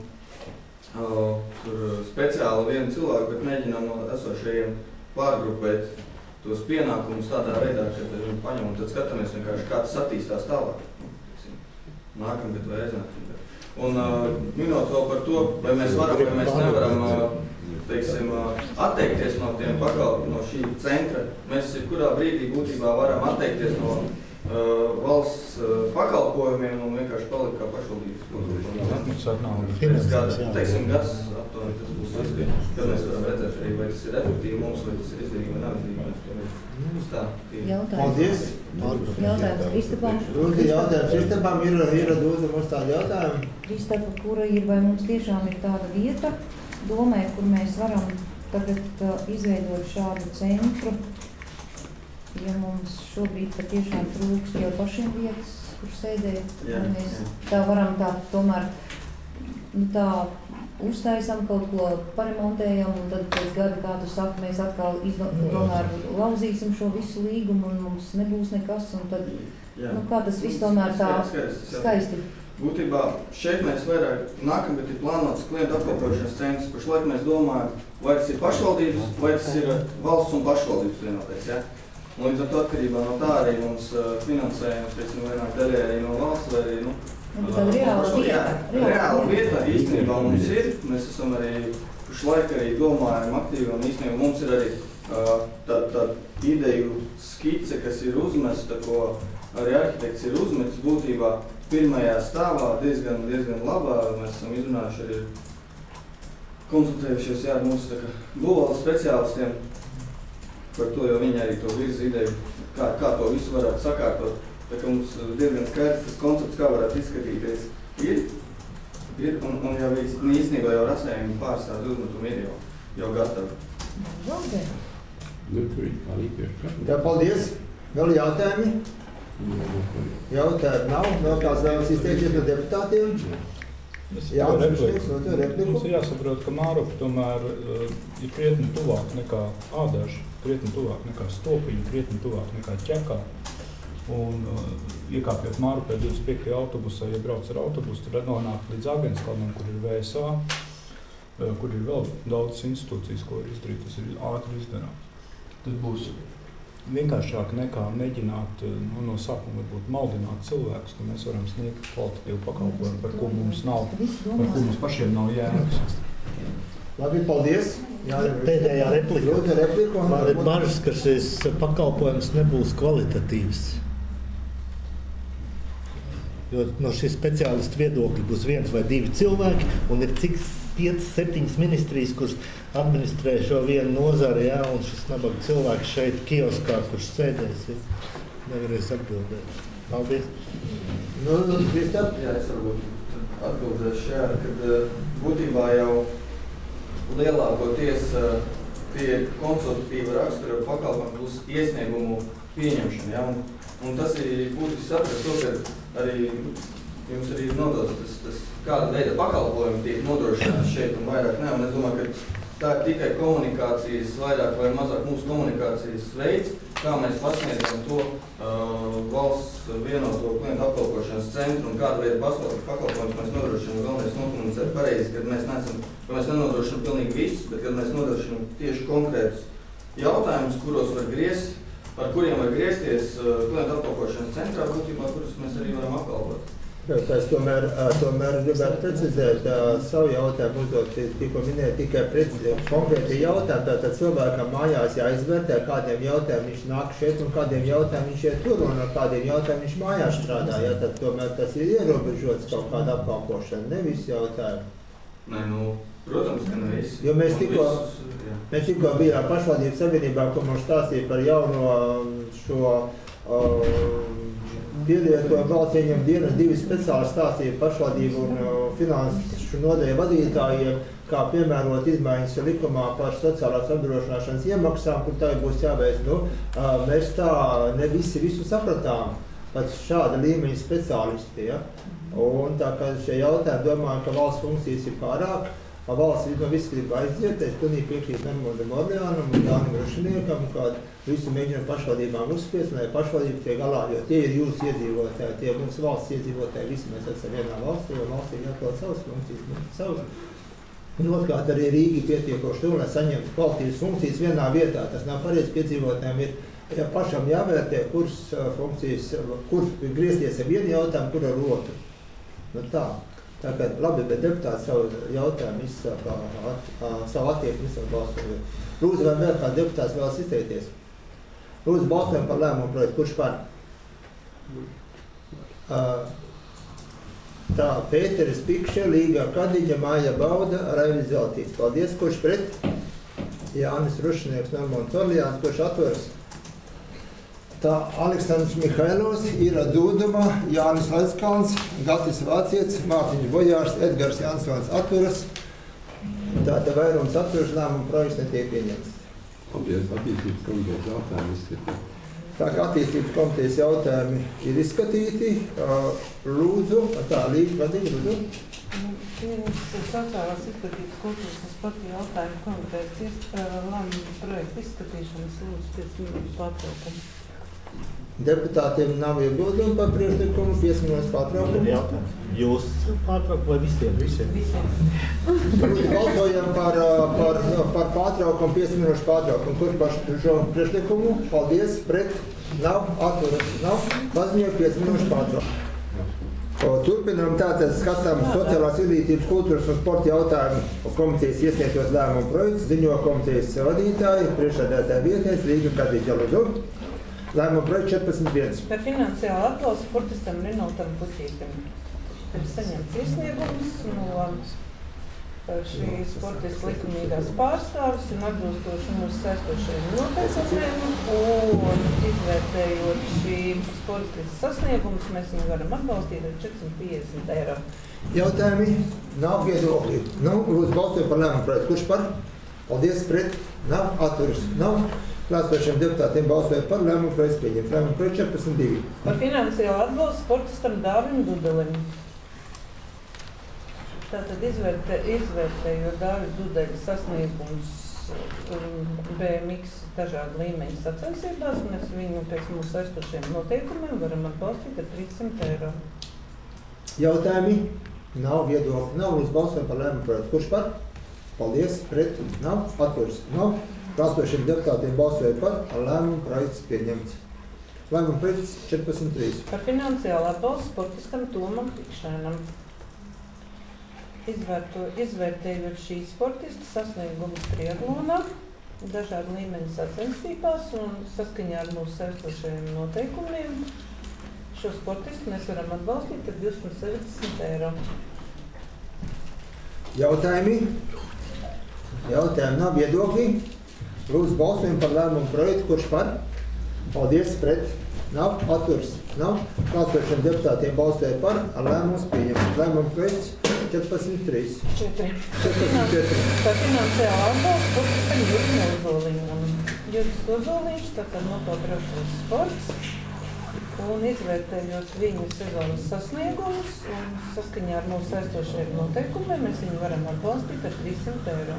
speciāli vienu cilvēku, bet mēģinām no esošajiem pārgrupēt tos pienākumus tādā veidā, ka viņi paņem un tad skatāmies vienkārši, kā tas attīstās tālāk. Nākamgad vai aiznākamgad. Un minot vēl par to, vai mēs varam, vai mēs nevaram, teiksim, atteikties no tiem no šī centra. Mēs kurā brīdī būtībā varam atteikties no valsts pakalpojumiem un vienkārši palikt kā pašvaldības pakalpojums. Teiksim, gads aptuveni tas būs iespējams, kad mēs varam redzēt arī, vai tas ir efektīvi mums, vai tas ir izdevīgi vai nav izdevīgi. Paldies! Jautājums Kristapam. Lūdzu, jautājums Kristapam ir dūza mums tādu jautājumu. Kristapa, kura ir, vai mums tiešām ir tāda vieta domē, kur mēs varam tagad izveidot šādu centru, ja mums šobrīd patiešām trūkst jau pašiem vietas, kur sēdēt, mēs tā varam tā tomēr tā uztaisam kaut ko, paremontējam, un tad pēc gada, kā tu saki, mēs atkal tomēr lauzīsim šo visu līgumu, un mums nebūs nekas, un tad, kā tas viss tomēr tā skaisti. Būtībā šeit mēs vairāk nākamgad ir plānots klientu apkalpošanas centrs, pašlaik mēs domājam, vai tas ir pašvaldības, vai tas ir valsts un pašvaldības vienotais, ja? Un līdz ar to atkarībā no tā arī mums finansējums, teiksim, vairāk daļai arī no valsts, vai arī, reāla vieta īstenībā mums ir. Mēs esam arī pašlaik arī domājam aktīvi, un īstenībā mums ir arī tā ideju skice, kas ir uzmesta, ko arī arhitekts ir uzmetis būtībā pirmajā stāvā diezgan labā. Mēs esam izrunājuši arī konsultējušies ar mūsu būvvaldes speciālistiem. Par to jau viņi arī to virza ideju, kā to visu varētu sakārtot. Tā kā mums diezgan skaidrs tas koncepts, kā varētu izskatīties, ir. Ir, un jau īstenībā jau rasējumi pārstādi uzmetumi ir jau gatavi. Nu, tur ir kā līpieši. Tā, paldies. Vēl jautājumi? Jautājumi nav. Vēl kāds vēlas izteikties no deputātiem? Jā, mums ir jāsaprot, ka Mārupa tomēr ir krietni tuvāk nekā Ādaža, krietni tuvāk nekā Stopiņa, krietni tuvāk nekā Ķekā. Un iekāpjot Mārupē 25. autobusā, ja brauc ar autobusu, tad nonāk līdz Āgenskalnam, kur ir VSA, kur ir vēl daudz institūcijas, ko var izdarīt, tas ir ātri izdarāms. Tas būs vienkāršāk nekā mēģināt no sākuma varbūt maldināt cilvēkus, ka mēs varam sniegt kvalitatīvu pakalpojumu, par ko mums nav, par ko mums pašiem nav jēgas. Labi, paldies. Pēdējā replika. Man ir bažas, ka šis pakalpojums nebūs kvalitatīvs. Jo no šī speciālistu viedokļa būs 1 vai 2 cilvēki, un ir cik 5-7 ministrijas, kuras administrē šo vienu nozari, jā, un šis nabaga cilvēks šeit kioskā, kurš sēdēs, nevarēs atbildēt. Paldies. Kristap? Jā, es varbūt atbildēšu šajā, kad būtībā jau lielākoties tie konsultatīva rakstura pakalpojumi plus iesniegumu pieņemšana, jā, un tas ir būtiski saprast to, ka arī jums arī nodots tas kāda veida pakalpojumi tiek nodrošināts šeit un vairāk ne, un es domāju, ka tā ir tikai komunikācijas, vairāk vai mazāk mūsu komunikācijas veids, kā mēs pasniedzam to valsts vienoto klientu apkalpošanas centru un kāda veida pakalpojumus mēs nodrošinām. Galvenais nokomunicēt pareizi, kad mēs nenodrošinām pilnīgi visus, bet kad mēs nodrošinām tieši konkrētus jautājumus, kuros var griezt, par kuriem var griezties klientu apkalpošanas centrā, būtībā, kurus mēs arī varam apkalpot. Es tomēr gribētu precizēt savu jautājumu, uzdot tikko minēt tikai konkrēti jautājumi. Tātad cilvēkam mājās jāizvērtē, kādiem jautājumiem viņš nāk šeit un kādiem jautājumiem viņš iet tur un ar kādiem jautājumiem viņš mājās strādā. Ja, tad tomēr tas ir ierobežots kaut kāda apkalpošana, ne visi jautājumi. Nē, protams, ka ne visi. Jo mēs tikko bijām pašvaldības savienībā, ko mums stāstīja par jauno šo pielietojumu valsts ieņem dienas 2 speciāli stāstīja pašvaldību un finanšu nodaļu vadītājiem, kā piemērot izmaiņas likumā par sociālās apdrošināšanas iemaksām, kur tā būs jāveic. Mēs tā ne visu sapratām, pēc šāda līmeņa speciālisti. Ja? Un tā kā šie jautājumi domāju, ka valsts funkcijas ir pārāk, valsts no viss grib aiziet, es pilnīgi piekrītu Nermondam Orleānam un Jānim Rušiniekam, kad visu mēģinām pašvaldībām uzspiest, lai pašvaldība tie galā, jo tie ir jūsu iedzīvotāji, tie mums valsts iedzīvotāji, visi mēs esam vienā valstī, jo valstī jāklāt savas funkcijas, savas. Un otrkārt arī Rīga pietiekoši to, lai saņemtu kvalitīvas funkcijas vienā vietā. Tas nav pareizi, piedzīvotājiem ir pašam jāvērtē, kuras funkcijas, kur griezties ar vienu jautājumu, kur ar otru. Nu tā. Tā kā labi, bet deputāti savu jautājumu izsaka, savu attieksmi izsaka balsojot. Lūdzu, vai vēl kāds deputāts vēlas izteikties? Lūdzu, balsojam par lēmumu projektu. Kurš par? Tā, Pēteris Pikše, Līga Kadiņa, Māja Bauda, Raivis Zeltīts. Paldies. Kurš pret? Jānis Rušinieks, Nermonds Orleāns. Kurš atveras? Tā, Aleksandrs Mihailovs, Ira Dūduma, Jānis Laiskalns, Gatis Vācietis, Mārtiņš Bojārs, Edgars Jansons atveras. Tātad vairums atveras, lēmumu projekts netiek pieņemts. Paldies, attīstības komitejas jautājumi izskatīt. Tā kā attīstības komitejas jautājumi ir izskatīti, lūdzu, tā, Līga Kadiņa, lūdzu. Sociālās izglītības kultūras un sporta jautājumu komitejas lēmumu projektu izskatīšanas lūdzu 5 minūtes pārtraukumu. Deputātiem nav iebildumi par priekšlikumu, 5 minūtes pārtraukumu. Jūs pārtraukumu vai visiem? Balsojam par pārtraukumu, 5 minūšu pārtraukumu. Kurš par šo priekšlikumu? Paldies, pret, nav, atturas, nav. Paziņoju 5 minūšu pārtraukumu. Turpinām tātad skatām sociālās izglītības, kultūras un sporta jautājumu komitejas iesniegtos lēmumu projekts, ziņo komitejas vadītāji, priekšsēdētāja vietniece Līga Kadiņa, lūdzu. Lēmuma projekts 14.1. Par finansiālu atbalstu sportistam Renautam Puķītam. Ir saņemts iesniegums no šī sportista likumīgās pārstāvis un atbilstoši mūsu saistošajiem noteikumiem un izvērtējot šī sportistas sasniegumus, mēs viņu varam atbalstīt ar 450 eiro. Jautājumi? Nav viedokļi. Lūdzu, balsojam par lēmumu projektu. Kurš par? Paldies, pret? Nav atturas. Nav. Klāstošiem deputātiem balsoja par lēmumu projektu pieņemt. Lēmumu projektu 14.2. Par finansiālu atbalstu sportistam Dāvim Dudelim. Tātad izvērtējot Dāvis Dudeļa sasniegumus BMX dažādu līmeņu sacensībās, mēs viņu pēc mūsu saistošiem noteikumiem varam atbalstīt ar 300 eiro. Jautājumi? Nav viedokļi. Nav. Lūdzu, balsojam par lēmumu projektu. Kurš par? Paldies, pret? Nav. Atturas. Nav. Klāstošiem deputātiem balsoja par lēmumu projekts pieņemts. Lēmumu projekts 14.3. Par finansiālu atbalstu sportistam Tomam Tikšēnam. Izvērtējot šī sportista sasniegumus triatlonā, dažādu līmeņu sacensībās un saskaņā ar mūsu saistošajiem noteikumiem, šo sportistu mēs varam atbalstīt ar 270 eiro. Jautājumi? Jautājumi nav viedokļi. Lūdzu, balsojam par lēmumu projektu. Kurš par? Paldies, pret? Nav. Atturas. Nav. Klāstošiem deputātiem balsoja par lēmumus pieņemt. Lēmumu projekts 14.3. 14.4. Par finansiālu atbalstu sportistam Jurim Ozoliņam. Juris Ozoliņš, tātad motobraukšanas sports. Un izvērtējot viņu sezonas sasniegumus un saskaņā ar mūsu saistošajiem noteikumiem, mēs viņu varam atbalstīt ar 300 eiro.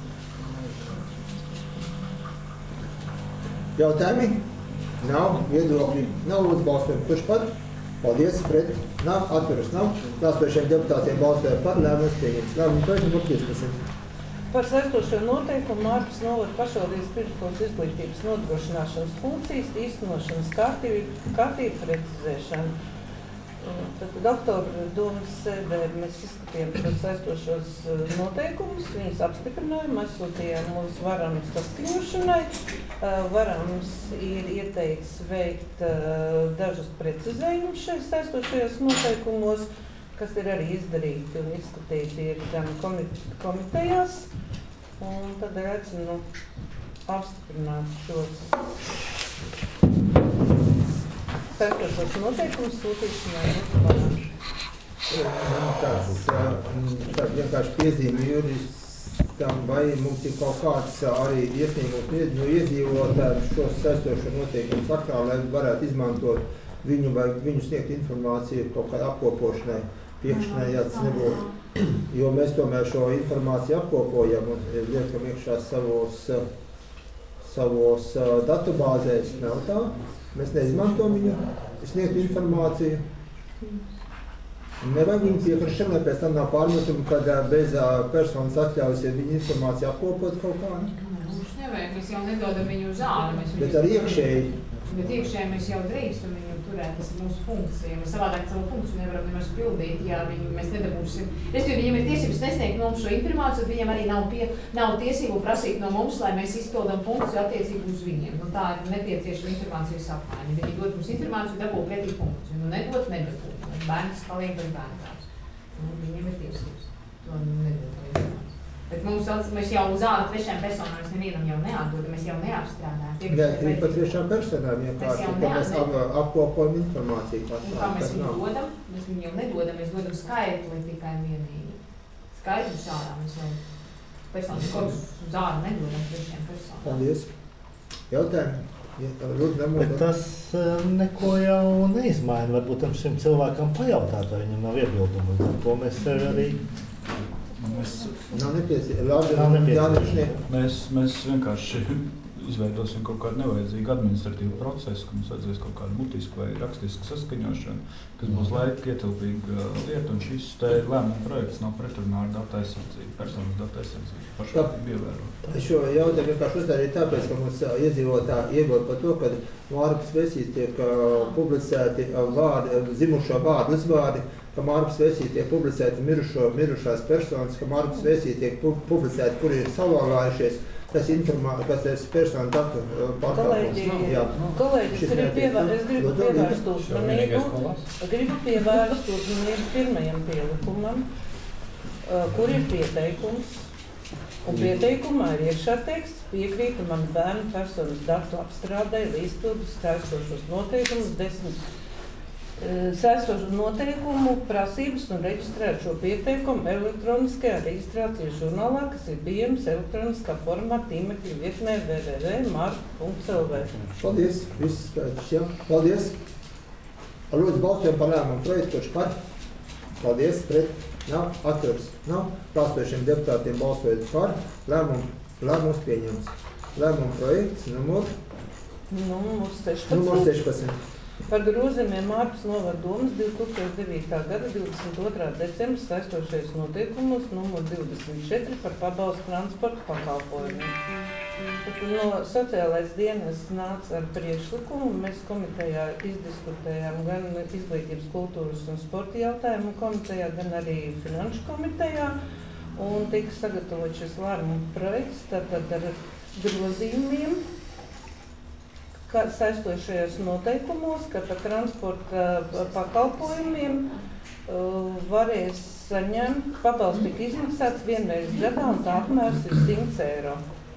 Jautājumi? Nav. Viedokļi? Nav. Lūdzu, balsojam. Kurš par? Paldies, pret? Nav. Atturas. Nav. Klāstošiem deputātiem balsoja par lēmumus pieņemts. Lēmumu projektu numur 15. Par saistošo noteikumu Mārpas novada pašvaldības pirmskolas izglītības nodrošināšanas funkcijas īstenošanas kārtību precizēšanu. Tad oktobra domas sēdē mēs izskatījām šos saistošos noteikumus, viņas apstiprinājumu, aizsūtījām uz Varams saskaņošanai. Varams ir ieteikts veikt dažus precizējumus šeit saistošajos noteikumos, kas ir arī izdarīti un izskatīti ir gan komitejās, un tad aicinu apstiprināt šos saistošos noteikumus sūtīšanai uz Varams. Tāds vienkārši piezīme juristam, vai mums ir kaut kāds arī iesniegums no iedzīvotājiem šos saistošo noteikumu sakrā, lai varētu izmantot viņu vai viņu sniegt informāciju kaut kādā apkopošanai. Piekšanai, ja tas nebūtu, jo mēs tomēr šo informāciju apkopojam un liekam iekšā savos datubāzēs, nav tā. Mēs neizmantojam viņu, sniegtu informāciju. Nevajag viņu piekrišanu, lai pēc tam nav pārmetumi, kad bez personas atļaujas, ja viņa informācija apkopot kaut kā. Mums nevajag, mēs jau nedodam viņu uz āru. Bet arī iekšēji. Bet iekšēji mēs jau drīkstam viņu turēt, tas ir mūsu funkcija. Mēs savādāk savu funkciju nevaram nemaz pildīt, ja mēs nedabūsim. Respektīvi, viņiem ir tiesības nesniegt mums šo informāciju, tad viņiem arī nav tiesību prasīt no mums, lai mēs izpildam funkciju attiecīgi uz viņiem. Tā ir nepieciešama informācijas apmaiņa. Viņi dod mums informāciju, dabū pretī funkciju. Nedot, nedabū. Bērns paliek bez bērnās. Viņiem ir tiesības. To nedot informāciju. Bet mēs jau uz āru trešajām personām nevienam jau neatdodam, mēs jau neapstrādājam. Nē, par trešām personām vienkārši, ka mēs apkopojam informāciju. Un kā mēs viņu dodam? Mēs viņu jau nedodam, mēs dodam skaitli tikai vienīgi. Skaitli šādā mēs jau personas kodus uz āru nedodam trešajām personām. Paldies. Jautājumi? Bet tas neko jau neizmaina. Varbūt tam šim cilvēkam pajautāt, vai viņam nav iebildumu. To mēs arī... Nav nepieciešams. Mēs vienkārši izveidosim kaut kādu nevajadzīgu administratīvu procesu, ka mums vajadzēs kaut kādu mutisku vai rakstisku saskaņošanu, kas būs laika ietilpīga lieta, un šis te lēmuma projekts nav pretrunā ar datu aizsardzību, personas datu aizsardzību. Pašvaldību ievērot. Šo jautājumu vienkārši uzdārīt tāpēc, ka mums iedzīvotāji iegūt par to, ka Mārpas Vēstīs tiek publicēti zimušo vārdu uzvārdi, ka Mārpas Vēstīs tiek publicēti mirušās personas, ka Mārpas Vēstīs tiek publicēti, kuri ir salāgājušies. Tas ir personu datu pārkāpums. Kolēģi, es gribu pievērst uzmanību pirmajam pielikumam. kur ir pieteikums. Un pieteikumā ir iekšā teksts, piekrītu man bērnu personas datu apstrādai, līdzpildus saistošos noteikumus, 10 saistošu noteikumu prasības un reģistrēt šo pieteikumu elektroniskajā reģistrācijas žurnālā, kas ir pieejams elektroniskā formā tīmekļa vietnē www.mark.lv. Paldies, viss skaidrs, jā. Paldies. Lūdzu, balsojam par lēmumu projektu, kurš par. Paldies, pret. Nav, atturas. Nav. Klāstošiem deputātiem balsojot par. Lēmums pieņems. Lēmuma projekts numur 16. Par grozījumiem Mārpas novada domas 2009. gada 22. decembra saistošajos noteikumos numur 24 par pabalstu transporta pakalpojumiem. No sociālais dienas nāca ar priekšlikumu, mēs komitejā izdiskutējām gan izglītības, kultūras un sporta jautājumu komitejā, gan arī finanšu komitejā, un tika sagatavot šis lēmuma projekts tātad ar grozījumiem, saistošajos noteikumos, ka par transporta pakalpojumiem varēs saņemt, pabalsts tika izmaksāts vienreiz gadā, un tā apmērs ir 100 eiro.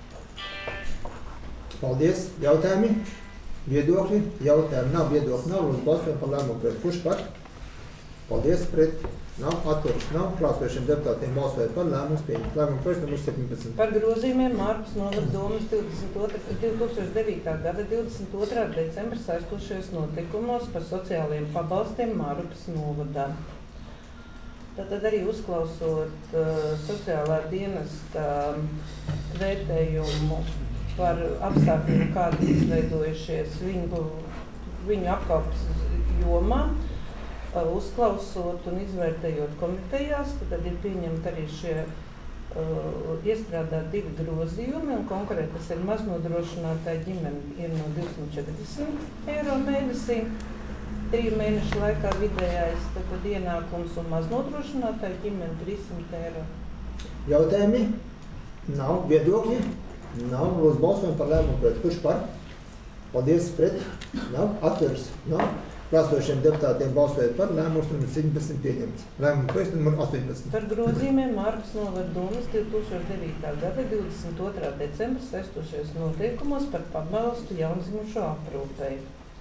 Paldies. Jautājumi? Viedokļi? Jautājumi nav, viedokļi nav. Lūdzu, balsojam par lēmumu projektu. Kurš par? Paldies, pret. Nav, atturas nav. Klāstošiem deputātiem balsojot par lēmumus pieņemt. Lēmumu projektu numur 17. Par grozījumiem Mārpas novada domas 2009. gada 22. decembra saistošajos noteikumos par sociālajiem pabalstiem Mārpas novadā. Tātad arī uzklausot sociālā dienesta vērtējumu par apstākļiem, kādi izveidojušies viņu apkalpes jomā, uzklausot un izvērtējot komitejās, tad ir pieņemti arī šie iestrādāt 2 grozījumi, un konkrēti tas ir maznodrošinātāja ģimene ir no 240 eiro mēnesī, 3 mēnešu laikā vidējais tad ienākums, un maznodrošinātāja ģimene 300 eiro. Jautājumi? Nav. Viedokļi? Nav. Lūdzu, balsojam par lēmumu projektu. Kurš par? Paldies, pret. Nav. Atturas. Nav. Klāstošiem deputātiem balsojot par lēmums numur 17 pieņemts. Lēmumu projekts numur 18. Par grozījumiem Mārpas novada domas 2009. gada 22. decembra saistošajos noteikumos par pabalstu jaundzimušo aprūpei.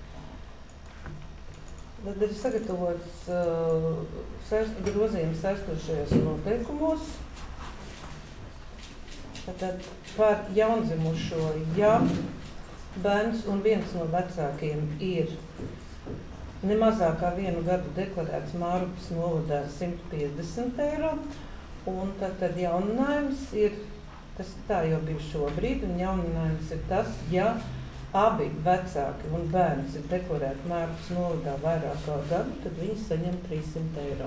Tad ir sagatavots grozījums saistošajos noteikumos. Tātad par jaundzimušo, ja bērns un viens no vecākiem ir nemazākā 1 gadu deklarēts Mārupas novadā 150 eiro, un tad jauninājums ir, tas tā jau bija šobrīd, un jauninājums ir tas, ja abi vecāki un bērns ir deklarēti Mārupas novadā vairāk kā gadu, tad viņi saņem 300 eiro.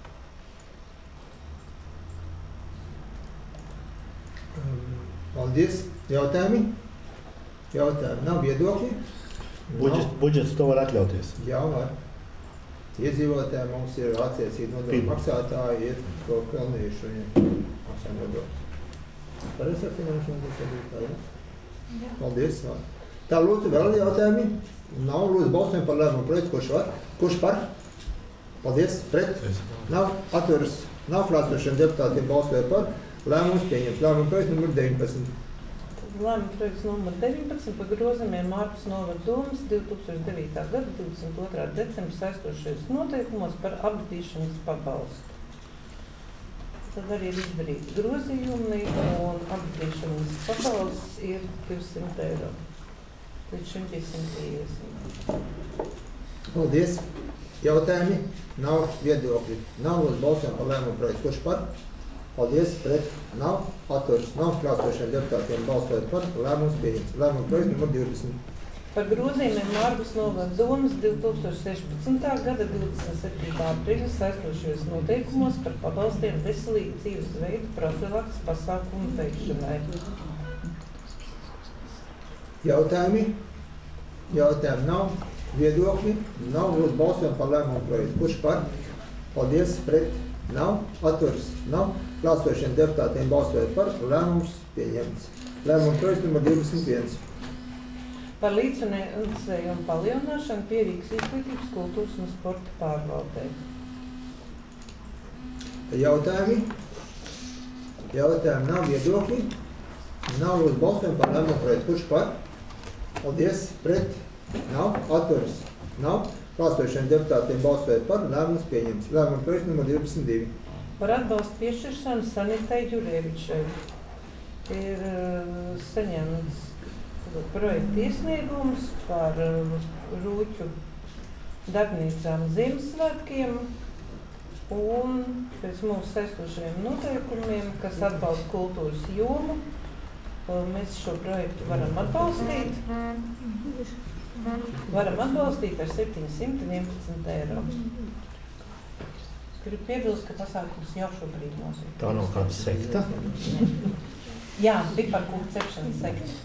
Paldies. Jautājumi? Jautājumi. Nav. Viedokļi? Budžets to var atļauties. Jā, var. Iedzīvotāji mums ir attiecīgi nodokļu maksātāji, ir to pelnījuši viņiem maksā nodokļu. Pareizi ar finanšu nodokļu, jā? Paldies. Tā, lūdzu, vēl jautājumi? Nav. Lūdzu, balsojam par lēmumu projektu. Kurš var? Kurš par? Paldies. Pret? Nav. Atturas. Nav. Klāstošiem deputātiem balsoja par. Lēmums pieņems. Lēmumu projekts numur 19. Lēmuma projekts numur 19 par grozījumiem Mārpas novada domas 2009. gada 22. decembra saistošajos noteikumos par apbedīšanas pabalstu. Tad arī ir izdarīti grozījumi, un apbedīšanas pabalsts ir 200 eiro. Līdz šim bija 150. Paldies. Jautājumi? Nav. Viedokļi? Nav. Lūdzu, balsojam par lēmumu projektu. Kurš par? Paldies, pret. Nav. Atturas. Nav. Klāstošiem deputātiem balsojot par. Lēmums pieņemts. Lēmumu projekts numur 20. Par grozījumiem Mārpas novada domas 2016. gada 27. aprīļa saistošajos noteikumos par pabalstiem veselīgu dzīvesveidu profilakses pasākumu veikšanai. Jautājumi? Jautājumi nav. Viedokļi? Nav. Lūdzu, balsojam par lēmumu projektu. Kurš par? Paldies, pret. Nav. Atturas. Nav. Klāstošiem deputātiem balsojot par. Lēmums pieņemts. Lēmumu projekts numur 21. Par līdzfinansējumu palielināšanu Pierīgas izglītības, kultūras un sporta pārvaldē. Jautājumi? Jautājumu nav, viedokļi. Nav, lūdzu balsojumu par lēmumu projektu. Kurš par? Paldies. Pret? Nav. Atturas? Nav. Klāstošiem deputātiem balsojot par, lēmums pieņems. Lēmuma projekts numur 22. Par atbalstu piešķiršanu Sanitai Ģurievičai. Ir saņemts projekta iesniegums par rūķu darbnīcām Ziemassvētkiem un pēc mūsu saistošajiem noteikumiem, kas atbalsta kultūras jomu, mēs šo projektu varam atbalstīt. Varam atbalstīt par 711 eiro. Gribu piebilst, ka pasākums jau šobrīd notiek. Tā nav kāda sekta? Jā, bija par kūku cepšanas sekta.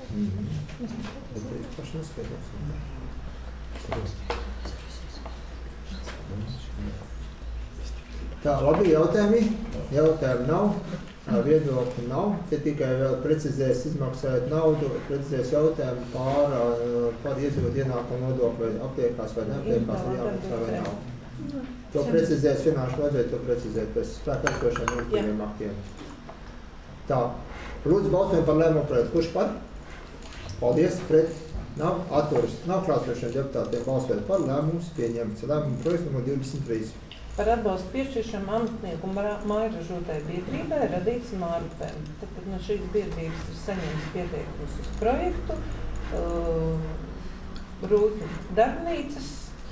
Tā, labi, jautājumi? Jautājumi nav, viedokļi nav. Te tikai vēl precizēs izmaksājot naudu, precizēs jautājumu par iedzīvot ienākumu nodokli vai aptiekās vai neaptiekās vai jāmaksā vai nav. To precizēs finanšu vajadzēja, to precizēt pēc spēkā esošiem normatīviem aktiem. Tā, lūdzu balsojumu par lēmumu projektu. Kurš par? Paldies, pret? Nav, atturas. Nav klāstošiem deputātiem balsojot par, lēmums pieņemts. Lēmumu projekts numur 23. Par atbalstu piešķiršanu amatnieku mājražotai biedrībai radīts Mārupēm. Tāpēc no šīs biedrības ir saņemts pieteikums uz projektu, rūķu darbnīcas,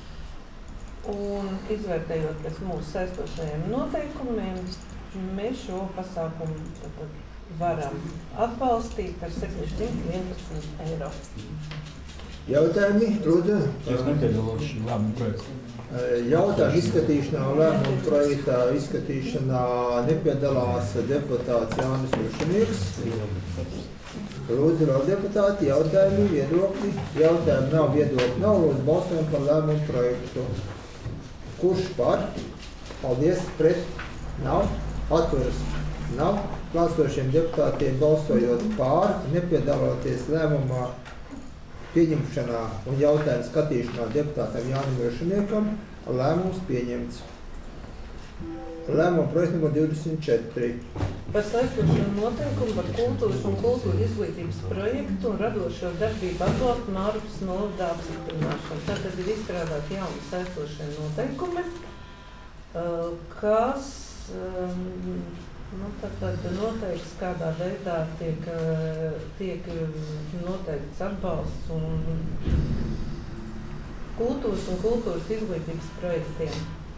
un izvērtējot pēc mūsu saistošajiem noteikumiem, mēs šo pasākumu varam atbalstīt par 711 eiro. Jautājumi, lūdzu. Es nepiedalos šī lēmuma projekta. Jautājumu izskatīšanā un lēmumu projektā izskatīšanā nepiedalās deputāts Jānis Rušinieks. Lūdzu, vēl deputāti, jautājumi, viedokļi. Jautājumi nav, viedokļi nav. Lūdzu, balsojam par lēmumu projektu. Kurš par? Paldies, pret? Nav. Atturas? Nav. Klāstošiem deputātiem balsojot pār, nepiedaloties lēmumā pieņemšanā un jautājumu skatīšanā deputātam Jānim Rušiniekam, lēmums pieņemts. Lēmuma projekts numur 24. Par saistošiem noteikumu par kultūras un kultūra izglītības projektu un radošo darbību atbalstu Mārupas novadā apstiprināšanu. Tātad ir izstrādāti jauni saistošie noteikumi, kas tātad noteikts, kādā veidā tiek noteikts atbalsts un kultūras izglītības projektiem.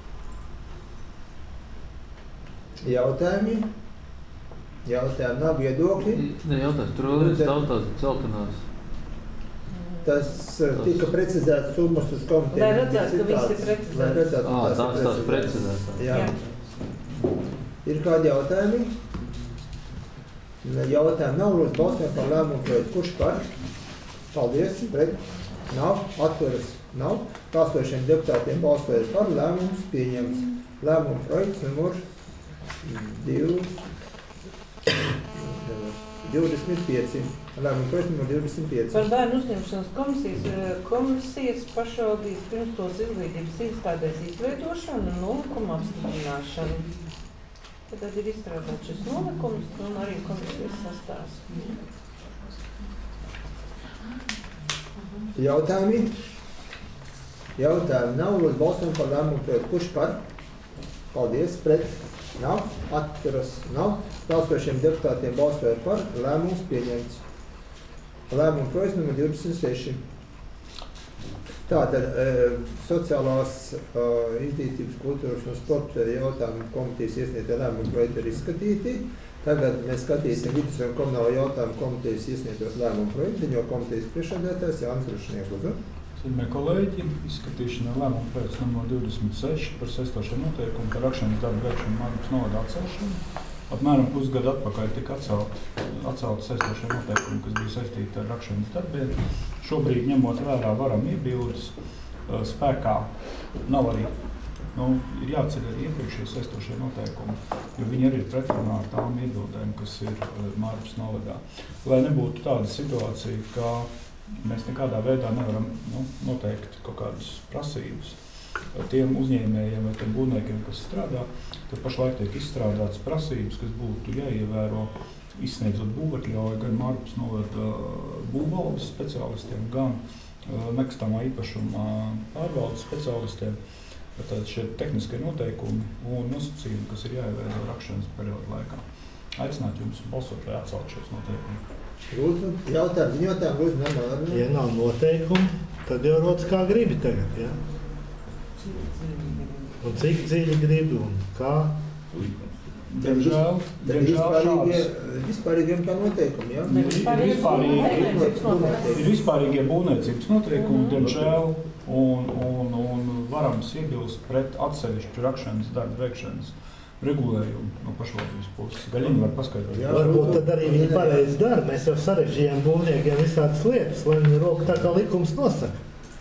Jautājumi? Jautājumi nav, viedokļi? Ne, jautājums, tur vēl ir tautās celtinās. Tas tika precizēts summas uz komiteju. Lai redzētu, ka viss ir precizēts. Tās precizētās. Jā. Ir kādi jautājumi? Jautājumi nav, lūdzu balsojam par lēmumu projektu. Kurš par? Paldies, pret? Nav, atturas? Nav. Klāstošiem deputātiem balsojot par, lēmums pieņemts. Lēmumu projekts numur 25. Lēmumu projekts numur 25. Par bērnu uzņemšanas komisijas pašvaldības pirmskolas izglītības iestādēs izveidošanu un nolikumu apstiprināšanu. Tad ir izstrādāt šis nolikums un arī komisijas sastāvs. Jautājumi? Jautājumi nav, lūdzu balsojam par lēmumu projektu. Kurš par? Paldies, pret? Nav, atturas? Nav. Klāstošiem deputātiem balsojot par, lēmums pieņemts. Lēmumu projekts numur 26. Tātad sociālās izglītības, kultūras un sporta jautājumu komitejas iesniegtie lēmumu projekti ir izskatīti. Tagad mēs skatīsim vidus un komunālo jautājumu komitejas iesniegtos lēmumu projektu, jo komitejas priekšsēdētājs Jānis Rušinieks. Cienījamie kolēģi, izskatīšanā lēmumu projekts numur 26 par saistošo noteikumu par rakšanas darbu veikšanu Mārupas novadā atcelšanu. Apmēram pusgadu atpakaļ tika atcelti saistošie noteikumi, kas bija saistīti ar rakšanas darbiem. Šobrīd, ņemot vērā varam iebildes, spēkā nav arī, ir jāceļ arī iepriekšējie saistošie noteikumi, jo viņi arī ir pretrunā ar tām iebildēm, kas ir Mārupas novadā. Lai nebūtu tāda situācija, ka mēs nekādā veidā nevaram noteikt kaut kādas prasības, tiem uzņēmējiem vai tiem būvniekiem, kas strādā, tad pašlaik tiek izstrādātas prasības, kas būtu jāievēro, izsniedzot būvatļauju gan Mārupes novada būvvaldes speciālistiem, gan nekustamā īpašuma pārvaldes speciālistiem. Tātad šie tehniskie noteikumi un nosacījumi, kas ir jāievēro rakšanas periodu laikā. Aicināt jums balsot vai atsaukt šos noteikumus. Lūdzu, jautājums, ziņotājiem, lūdzu, nemaz. Ja nav noteikumi, tad jau rodas kā gribi tagad, ja? Un cik dziļi gribi un kā? Diemžēl vispārīgiem kā noteikumi, ja? Ir vispārīgie būvniecības noteikumi, diemžēl, un varams iebilst pret atsevišķu rakšanas darbu veikšanas regulējumu no pašvaldības puses. Gaļiņi var paskaidrot. Varbūt tad arī viņi pareizi dara. Mēs jau sarežģījām būvniekiem visādas lietas, lai viņi roka tā kā likums nosaka.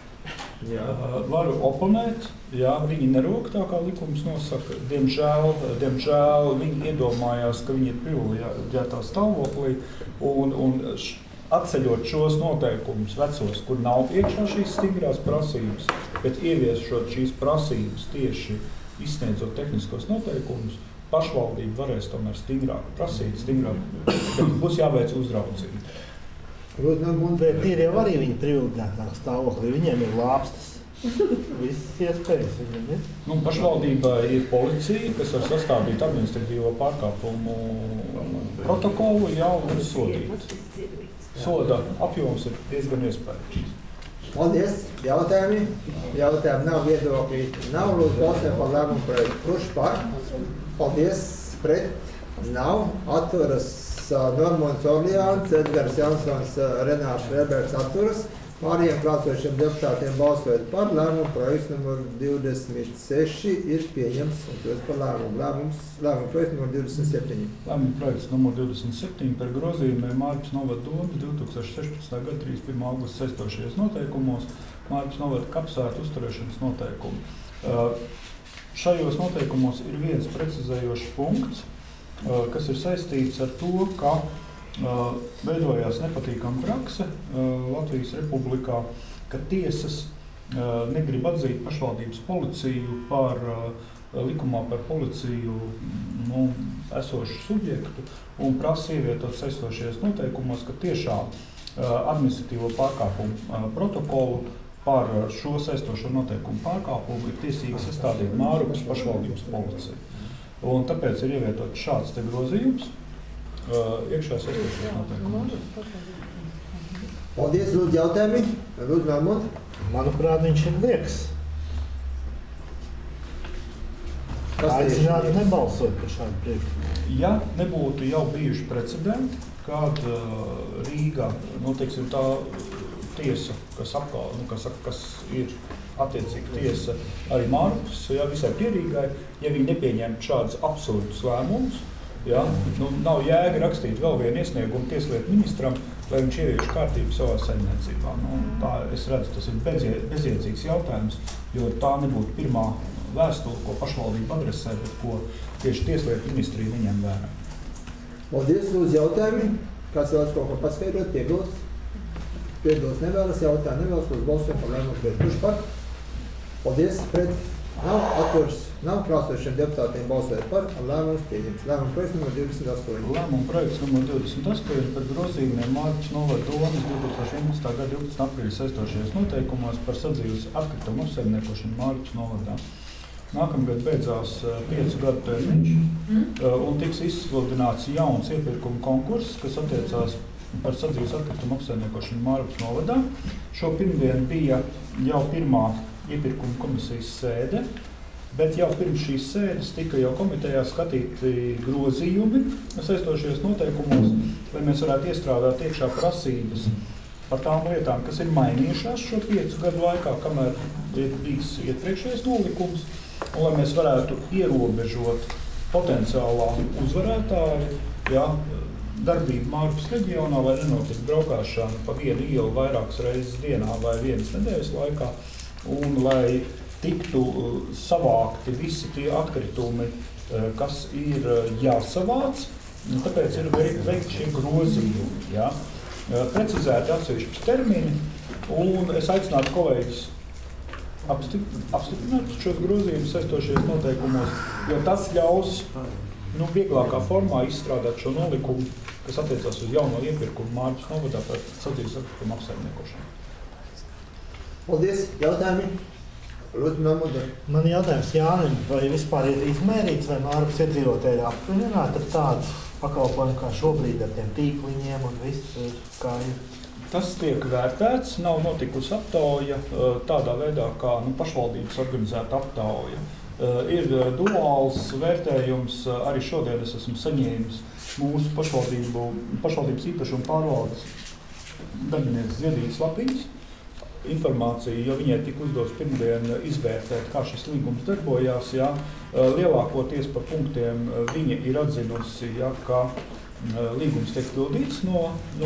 Varu oponēt, jā, viņi nerok tā kā likums nosaka. Diemžēl viņi iedomājās, ka viņi ir privileģētā stāvoklī un atceļot šos noteikumus vecos, kur nav iekšā šīs stingrās prasības, bet ieviešot šīs prasības tieši izsniedzot tehniskos noteikumus, pašvaldība varēs tomēr stingrāk prasīt, bet būs jāveic uzraudzība. Bet ir jau arī viņi privileģētā stāvoklī, viņiem ir lāpstas. Visas iespējas viņiem ir. Pašvaldībā ir policija, kas var sastādīt administratīvo pārkāpumu protokolu, jau un sodīt. Soda apjoms ir diezgan iespējams. Paldies. Jautājumi? Jautājumi nav, viedokļi nav. Lūdzu, balsojam par lēmumu projektu. Kurš par? Paldies. Pret? Nav. Atturas Normons Orliāns, Edgars Jansons, Renārs Rebergs atturas. Pārējiem klāsošiem deputātiem balsojot par lēmumu projekts numur 26 ir pieņems un kļūst par lēmumu. Lēmumu projekts numur 27. Lēmumu projekts numur 27 par grozījumiem Mārupes novada domas 2016. gada 31. augusta saistošajos noteikumos, Mārupes novada kapsētu uzturēšanas noteikumu. Šajos noteikumos ir viens precizējošs punkts, kas ir saistīts ar to, ka veidojās nepatīkama prakse Latvijas Republikā, ka tiesas negrib atzīt pašvaldības policiju par likumā par policiju esošu subjektu un prasa ievietot saistošajos noteikumos, ka tiešām administratīvo pārkāpumu protokolu par šo saistošo noteikumu pārkāpumu ir tiesīgi sastādīt Mārupes pašvaldības policija. Un tāpēc ir ievietot šāds te grozījums iekšā saistošajos noteikumos. Paldies, lūdzu, jautājumi. Lūdzu, Normons. Manuprāt, viņš ir liekas. Aicinātu nebalsot par šādu priekšlikumu. Ja nebūtu jau bijuši precedenti, kad Rīgā, teiksim, tā tiesa, kas ir attiecīga tiesa arī Mārupes, visai pierīgai, ja viņi nepieņemtu šādus absurdus lēmumus, nav jēga rakstīt vēl vienu iesniegumu tieslietu ministram, lai viņš ievieš kārtību savā saimniecībā. Tā es redzu, tas ir bezjēdzīgs jautājums, jo tā nebūtu pirmā vēstule, ko pašvaldība adresē, bet ko tieši tieslietu ministrija neņem vērā. Paldies, lūdzu, jautājumi. Kāds vēlas kaut ko paskaidrot, piebilst? Piebilst nevēlas, jautājumi nevēlas, lūdzu, balsojam par lēmumu projektu. Kurš par? Paldies, pret? Nav, atturs nav, klāsošiem deputātiem balsojot par, lēmums pieņems. Lēmuma projekts numur 28. Lēmuma projekts numur 28 par grozījumiem Mārupes novada domas 2011. gada 12. aprīļa saistošajos noteikumos par sadzīves atkritumu apsaimniekošanu Mārupes novadā. Nākamgad beidzās 5 gadu termiņš un tiks izsludināts jauns iepirkuma konkurss, kas attiecās par sadzīves atkritumu apsaimniekošanu Mārupes novadā. Šo pirmdienu bija jau pirmā iepirkuma komisijas sēde, bet jau pirms šīs sēdes tika jau komitejā skatīti grozījumi saistošajos noteikumos, lai mēs varētu iestrādāt iekšā prasības par tām lietām, kas ir mainījušās šo 5 gadu laikā, kamēr ir bijis iepriekšējais nolikums, un lai mēs varētu ierobežot potenciālā uzvarētāju darbību Mārupes reģionā, lai nenotiktu braukāšana pa vienu ielu vairākas reizes dienā vai vienas nedēļas laikā, un lai tiktu savākti visi tie atkritumi, kas ir jāsavāc, tāpēc ir veikti šie grozījumi. Precizēti atsevišķi termini, un es aicinātu kolēģis apstiprināt šos grozījumus saistošajos noteikumos, jo tas ļaus vieglākā formā izstrādāt šo nolikumu, kas attiecās uz jauno iepirkumu Mārķis novadā par sadzīves atkritumu apsaimniekošanu. Paldies. Jautājumi? Lūdzu, Nomuda. Man jautājums Jānim, vai vispār ir izmērīts, vai Mārpas iedzīvotāji ir apvienināti ar tādu pakalpojumu kā šobrīd ar tiem tīkliņiem un viss, kā ir? Tas tiek vērtēts, nav notikusi aptauja tādā veidā, kā pašvaldības organizēta aptauja. Ir duāls vērtējums, arī šodien es esmu saņēmis mūsu pašvaldības īpašuma pārvaldes darbinieces Zviedrijas Lapiņas informāciju, jo viņai tika uzdots pirmdien izvērtēt, kā šis līgums darbojās. Ja, lielākoties par punktiem viņa ir atzinusi, ja, ka līgums tiek pildīts no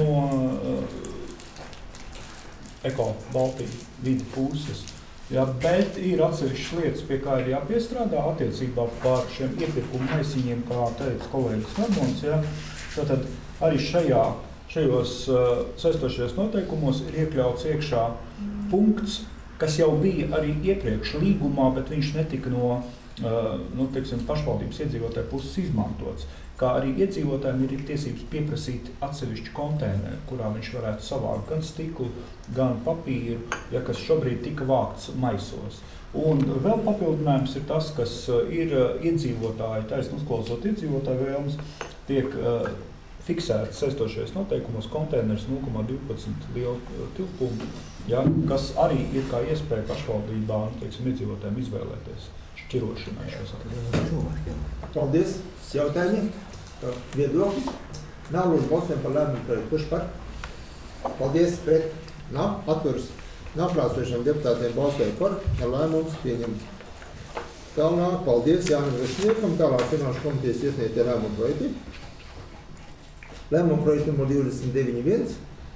Eko Baltija vidi puses. Ja, bet ir atsevišķas lietas, pie kā ir jāpiestrādā attiecībā par šiem iepirkumu maisiņiem, kā teica kolēģis Normons. Ja. Tātad arī šajos saistošajos noteikumos ir iekļauts iekšā punkts, kas jau bija arī iepriekš līgumā, bet viņš netika no pašvaldības iedzīvotāju puses izmantots. Kā arī iedzīvotājiem ir tiesības pieprasīt atsevišķu konteineru, kurā viņš varētu savākt gan stiklu, gan papīru, ja, kas šobrīd tika vākts maisos. Un vēl papildinājums ir tas, kas ir iedzīvotāji, taisn uzklausot iedzīvotāju vēlmes, tiek fiksēts saistošajos noteikumos konteiners 0,12 lielu tilpumu, ja, kas arī ir kā iespēja pašvaldībā, iedzīvotājiem izvēlēties šķirošanai šos atļaujas. Paldies. Jautājumi? Viedokļi? Nav lūdzu balsojam par lēmumu projektu. Kurš par? Paldies. Pret? Nav. Atturas. Nav klāsošiem deputātiem balsoja par. Lēmums pieņemts. Tālāk. Paldies Jānim Rešniekam. Tālāk Finanšu komitejas iesniegtie lēmumu projekti. Lēmumu projekts numur 29.1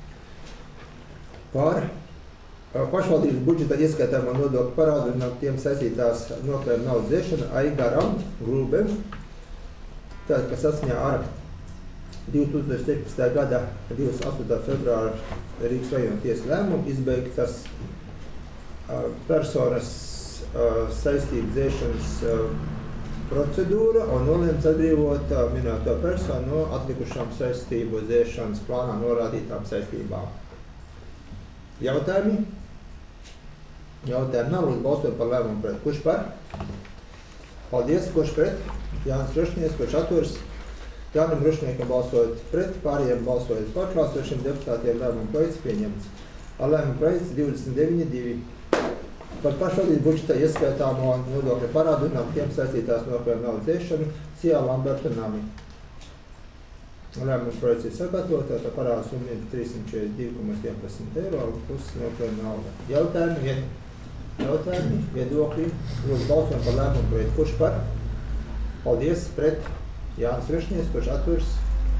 par pašvaldības budžeta ieskaitāmā nodokļu parādu un tiem saistītās nokļājuma naudas dzēšana Aigaram Grūbem. Tātad, kas saskaņā ar 2016. gada 28. februāra Rīgas rajona tiesas lēmumu izbeigtas personas saistību dzēšanas procedūra un nolēmts atbrīvot minēto personu no atlikušām saistību dzēšanas plānā norādītām saistībām. Jautājumi? Jautājumi nav. Lūdzu balsojam par lēmumu pret. Kurš par? Paldies. Kurš pret? Jānis Rušnieks. Kurš atturas? Jānim Rušniekam balsojot pret, pārējiem balsojot par. Klāsošiem deputātiem lēmumu projekts pieņemts. Ar lēmumu projekts 29.2. Par pašvaldības budžetā ieskaitāmo nodokļu parādu un tiem saistītās nokļājuma naudas dzēšanu Sijā Lamberta nami. Lēmums projekts ir sagatavota, tā parāda summa ir 342,11 eiro plus nokļājuma nauda. Jautājumi? Viedokļi? Lūdzu balsojam par lēmumu projektu. Kurš par? Paldies. Pret? Jānis Rušnieks. Kurš atturas?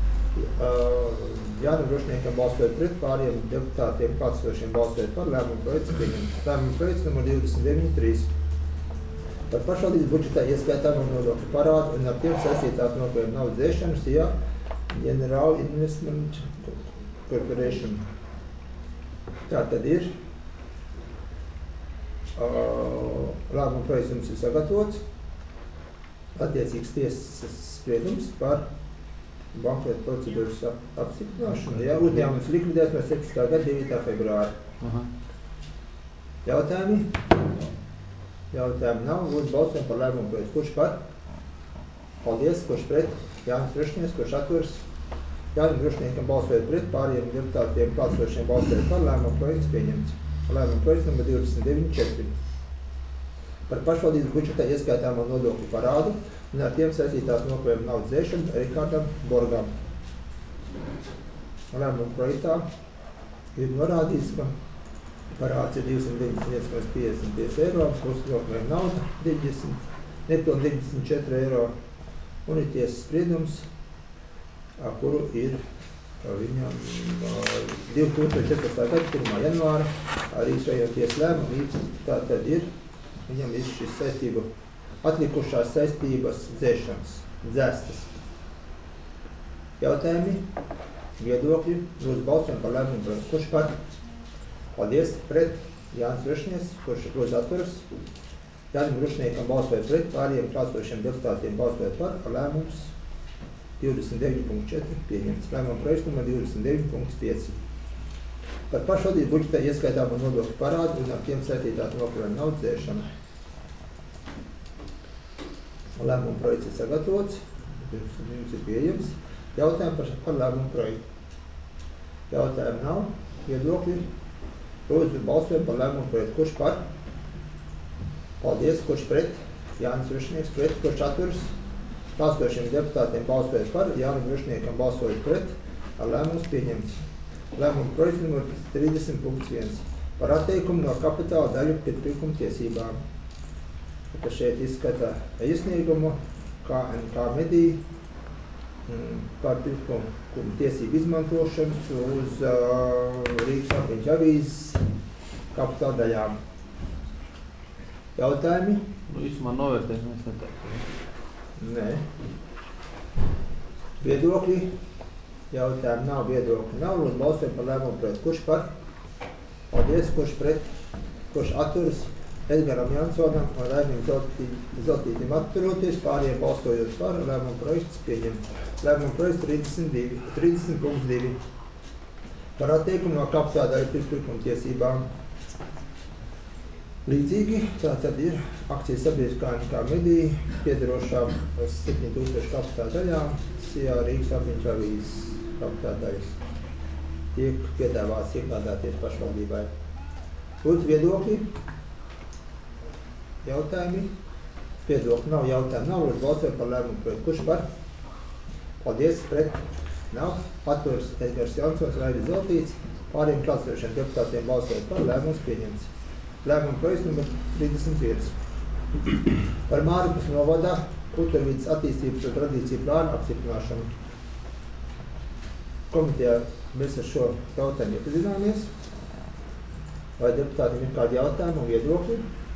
Jānim Rušniekam balsojot pret, pārējiem deputātiem klātesošiem balsojot par. Lēmumu projekts pieņemts. Lēmumu projekts numur 29.3. Par pašvaldības budžetā ieskaitāmo nodokļu parādu un ar tiem saistītās nokļājuma naudas dzēšanu Sijā General Investment Corporation. Tā tad ir. Lēmuma projekts jums ir sagatavots. Attiecīgs tiesas spriedums par bankrota procedūras apstiprināšanu. Ja, uzņēmums likvidēts no 17. gada 9. februāra. Jautājumi? Jautājumi nav. Lūdzu balsojam par lēmumu projektu. Kurš par? Paldies. Kurš pret? Jānis Rušnieks. Kurš atturas? Jānim Rušniekam balsojot pret, pārējiem deputātiem klātesošiem balsojot par. Lēmumu projekts pieņemts. Lēmumu projekts numur 29.4. Par pašvaldības budžetā ieskaitāmo nodokļu parādu un ar tiem saistītās nokļājuma naudas dzēšanu Rikardam Borgam. Lēmumu projektā ir norādīts, ka parāds ir 291,55 eiro, plus nokļājuma nauda 94 eiro un ir tiesas spriedums, kuru ir viņam 2014. gada 1. janvāra Rīgas rajona tiesas lēmumu. Tātad ir viņam ir šis saistību, atlikušās saistības dzēstas. Jautājumi? Viedokļi? Lūdzu balsojam par lēmumu projektu. Kurš par? Paldies. Pret? Jānis Rušnieks, kurš lūdzu atturas. Jānim Rušniekam balsoja pret, pārējiem klātsošiem deputātiem balsoja par, ar lēmums 29.4 pieņemts. Lēmuma projekts numur 29.5. Par pašvaldību budžetā ieskaitāmo nodokļu parādu un ar tiem saistītās nokļuvuma naudas dzēšanu. Lēmuma projekts ir sagatavots, jums ir pieejams. Jautājumi par lēmumu projektu. Jautājumu nav, viedokļi. Lūdzu, balsojam par lēmumu projektu. Kurš par? Paldies. Kurš pret? Jānis Rušnieks pret. Kurš atturas? Klātsošiem deputātiem balsoja par, Jānim Rušniekam balsoja pret, ar lēmums pieņemts. Lēmuma projekts numur 30.1. Par atteikumu no kapitāla daļu pirkuma tiesībām. Tad šeit izskata iesniegumu KNK mediju par pirkuma tiesību izmantošanas uz Rīgas apviņas avīzes kapitāla daļām. Jautājumi? Īsumā novērtējums mēs neteiktu. Nē. Viedokļi? Jautājumi nav, viedokļi nav. Lūdzu, balsojam par lēmumu projektu. Kurš par? Paldies. Kurš pret? Kurš atturas? Edgaram Jansonam un Raimim Zeltītim atturoties, pārējiem balsojot par, lēmumu projekts pieņemt. Lēmumu projekts 30.2. Par atteikumu no kapitāla daļu pirkuma tiesībām. Līdzīgi, tātad ir akcijas sabiedriskā kā medija, piedarošām 7000 kapitāla daļām, SIA Rīgas apviņas avīzes kapitāla daļas. Tiek piedāvāts iegādāties pašvaldībai. Lūdzu, viedokļi? Jautājumi? Viedokļi nav, jautājumi nav. Lūdzu, balsojam par lēmumu projektu. Kurš par? Paldies, pret? Nav. Atturas Edgars Jansons, Raivis Zeltīts. Pārējiem klātsošiem deputātiem balsojot par, lēmums pieņemts. Lēmuma projekts numur 35. Par Mārupas novadā kultūrvīdes attīstības un tradīciju plānu apstiprināšanu. Komitejā mēs ar šo jautājumu iepazināmies. Vai deputātiem ir kādi jautājumi un viedokļi?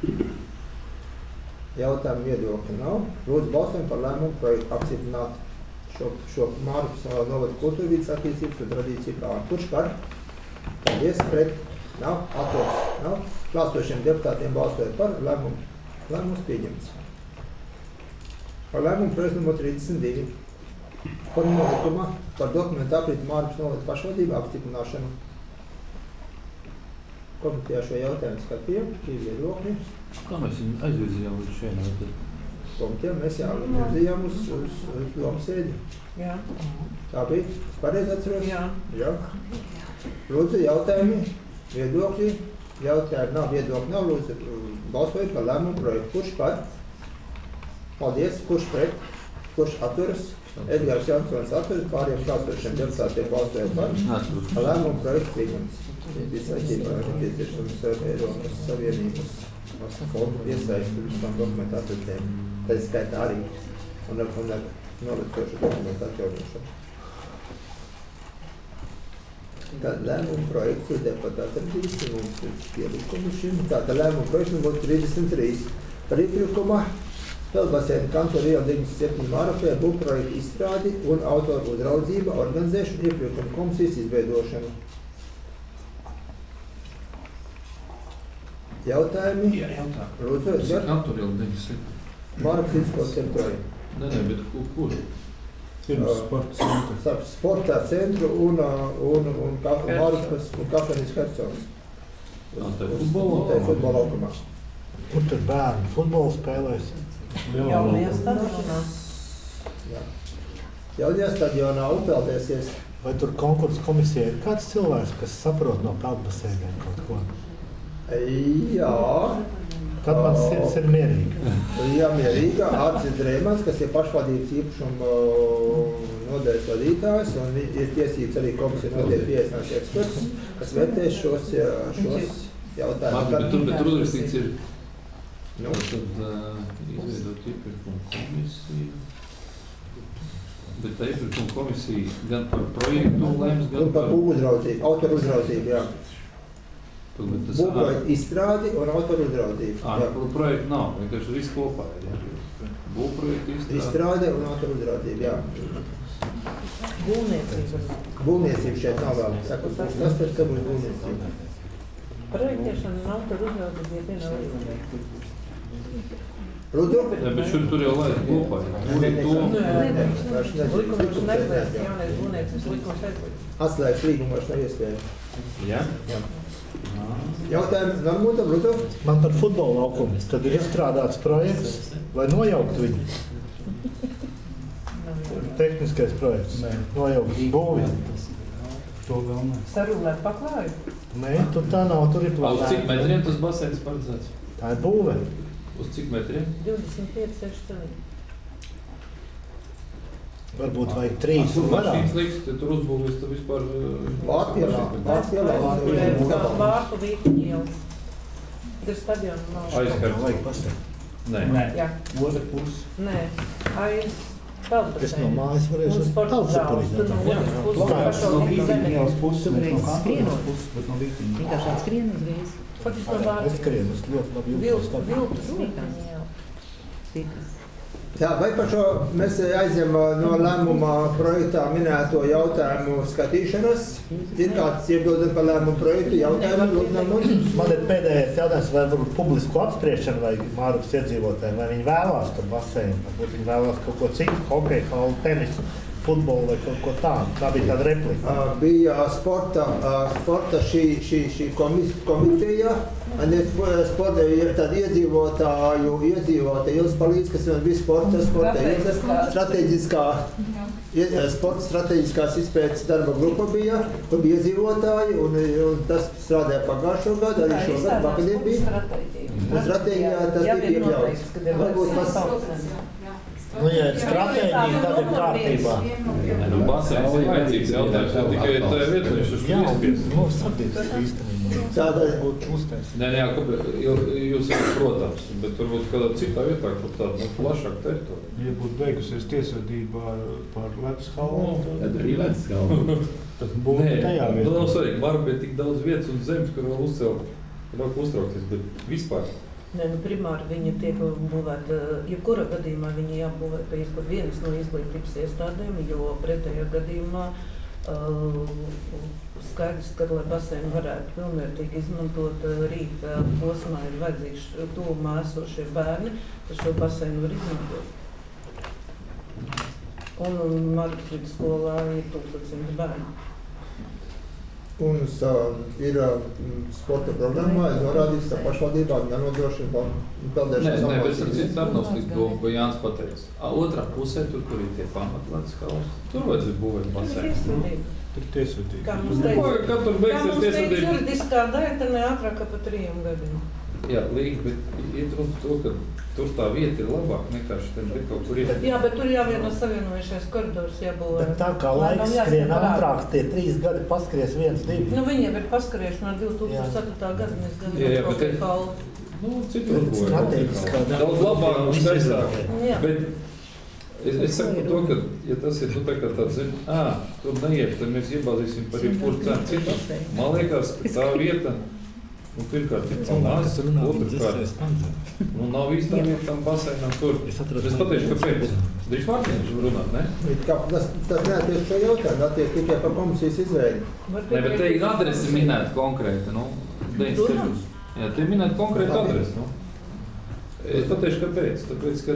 Jautājumu viedokļi nav. Lūdzu, balsojam par lēmumu projektu apstiprināt šo Mārupas novada kultūrvīdes attīstības un tradīciju plānu. Kurš par? Paldies, pret? Nav. Atturas? Nav. Klātsošiem deputātiem balsojot par, lēmums pieņemts. Par lēmumu projektu numur 32. Par nolikuma par dokumentu aprīti Mārupas novada pašvaldību apstiprināšanu. Komitejā šo jautājumu skatījām, šī viedokļi. Kā mēs viņu aizvirzījām līdz šeit? Komitejā mēs jāvirzījām uz domu sēdi. Jā. Tā bija? Pareizi atceros? Jā. Jā. Lūdzu, jautājumi, viedokļi. Jautājumi nav, viedokļi nav. Lūdzu, balsojot par lēmumu projektu. Kurš par? Paldies. Kurš pret? Kurš atturas? Edgars Jansons atturas. Pārējiem klātsošiem deputātiem balsojot par. Lēmumu projektu pieņemts. Bija saistībā ar nepieciešams Eiropas Savienības fondu iesaistu visām dokumentu atritēm. Tā skaitā arī un ar nolikošu dokumentu atjaunošanu. Tad lēmumu projekts ir deputāta atradīts, mums ir pielikumi šim. Tātad lēmumu projekts numur 33. Par iepirkuma Pelbasēna kantora iela 97 Mārupē būvprojektu izstrādi un autoru uzraudzība, organizēšanu, iepirkuma komisijas izveidošanu. Jautājumi? Jā, jautājumi. Lūdzu, Edgar. Kantora iela 97. Mārupas izskos teritorija. Nē, bet kur? Pirms sporta centra. Sportā centru un Mārupas un kafejnīcas Hercogs. Tā ir futbola laukumā. Kur tur bērni futbolu spēlēs? Jaunajā stadionā. Jaunajā stadionā upeldiesies. Vai tur konkursu komisijā ir kāds cilvēks, kas saprot no peldbasēniem kaut ko? Jā. Tad man sirds ir mierīga. Jā, mierīga. Ārcis Dreimans, kas ir pašvaldības īpašuma nodaļas vadītājs, un ir tiesības arī komisija notiek pieešanās eksperts, kas vērtēs šos jautājumus. Bet tur uzrakstīts ir, Nu? tad izveidot iepirkuma komisiju. Bet tā iepirkuma komisija gan par projektu lems, gan par uzraudzību, autoru uzraudzību, jā. Būvprojektu izstrādi un autoru uzraudzību. Projektu nav, vienkārši viss kopā ir. Būvprojektu izstrāde un autoru uzraudzību, jā. Būvniecība. Būvniecība šeit nav vēl. Tas būs būvniecība. Projektēšana nav tur uzraudzība vienā līmenī. Lūdzu? Jā, bet šur tur jau laid kopā. Likumš neslēdz, jaunais būvniecības likums aizliedz. Atslēgas līgumu vairs nav iespējams. Jā? Jautājums Normūtam, lūdzu? Man par futbola laukumu, kad ir izstrādāts projekts, lai nojauktu viņu. Tehniskais projekts. Nojaukt būvi. To vēl ne. Sarūlēt paklāju. Nē, tur tā nav, tur ir Uz plānā. cik metriem tas basēns paredzēts? Tā ir būve. Uz cik metriem? 25-6 cm. Varbūt vajag 3 Kur vairāk. mašīnas liks, ja tur uzbūvēs, tad vispār... Vārtielā. Vārtu vītiņi jau. Ir stadionu nav. Aizskars. Vajag pasēt. Nē. Jā. Otra puse. Nē, aiz Es peldbaseina. no mājas varēšu Un sporta tautas zāles. sapulīt. Tur no otras puses No pašvaldības Vītiņielas zemes. puses, ne no Kantonas skrienot. puses, bet no Vītiņielas. Vienkārši skrien uzreiz. Faktiski no Es vārtu. skrienu, es ļoti labi jūtos. Viltus vītiņi jau. Tikas. Jā, vai par šo mēs aizņem no lēmuma projektā minēto jautājumu skatīšanas? Ir kāds iebildumi par lēmumu projektu jautājumu? Lūdzu, Normūts? Man ir pēdējais jautājums, vai varbūt publisku apspriešanu vajag Mārupas iedzīvotājiem, vai viņi vēlās tur baseinu, varbūt viņi vēlās kaut ko citu, hokeju, halu, tenisu, futbolu vai kaut ko tādu. Tā bija tāda replika. Bija sporta šī komiteja, tad iedzīvotāju Ilz palīdz, kas man bija sporta strateģiskās izpētes darba grupa bija, kur bija iedzīvotāji, un tas strādāja pagājušo gadu, arī šogad, vakardien bija. Stratēģijā tas bija iekļauts. Varbūt Nu, ja ir stratēģija, tad ir kārtībā. Nu, basēns ir vajadzīgs jautājums, jo tikai tajā vietā viņš uz Jā, iespējas. mums atdītas īstenībā. Tādēļ Būtu uztais. Nē, kāpēc, jūs esat, protams, bet varbūt kādā citā vietā, kur tāda plašāka teritorija. Ja būtu beigusies tiesvedība par ledus halu, Tad arī ledus galva. tad būtu tajā Nu, vietā. nav svarīgi, varbūt ir tik daudz vietas un zemes, kur vēl uzcelt, vēl uztraukties, bet vispār. Nē, nu primāri viņa tiek būvēta, jebkura gadījumā viņa jābūvē pie vienas no izglītības iestādēm, jo pretējā gadījumā skaidrs, ka, lai baseinu varētu pilnvērtīgi izmantot rīta posmā, ir vajadzīgs tuvumā esošie bērni, tad šo baseinu var izmantot. Un Mārupas vidusskolā ir 1100 bērni. un ir sporta programmā, es norādīju, ka pašvaldībām jānodrošina peldēšanas Nē, bet ar apmācības. citu atnos tik domu, ko Jānis pateica. Otrā pusē, tur ir tie pamatledus haus, tur vajadzētu būvēt Tas ir basēnu. tiesvedība. Tur tiesvedība. Kā mums Kad tur beigsies Kā mums teica, tiesvedība? juridiskā daļa ne ātrāk kā pa 3 gadiem. Jā, līdzi, bet iet runa to, ka tur tā vieta ir labāka nekā šitiem te kaut kur ir. Jā, bet tur jāvieno savienojušais koridors jābūvē. Bet tā kā Lai laiks nav skrien jāsaka ātrāk, tie 3 gadi paskries 1, 2. Nu, viņi jau ir paskarieši no 2004. gada, mēs Jā, gadījām bet te- kaut Nu, citur būvē. Strateģiskā Daudz labāk un skaistāk. Jā. Bet es saku par to, ka, ja tas ir, nu, tā kā tāds, zin, tur neiet, tad mēs iebāzīsim par jebkuru cenu citu. Man liekas, ka tā vieta, nu, pirmkārt, ir maz, otrkārt, nu, nav īsti tā vieta tam basēnam tur. Es pateikšu, kāpēc. Drīz Mārtiņš runāt, ne? Tas neatiec šo jautājumu, attiec tikai par komisijas izveidi. Ne, bet te ir adrese minēta konkrēta, nu, 96. Jā, te ir minēta konkrēta adrese, nu. Es pateikšu, kāpēc. Tāpēc, ka,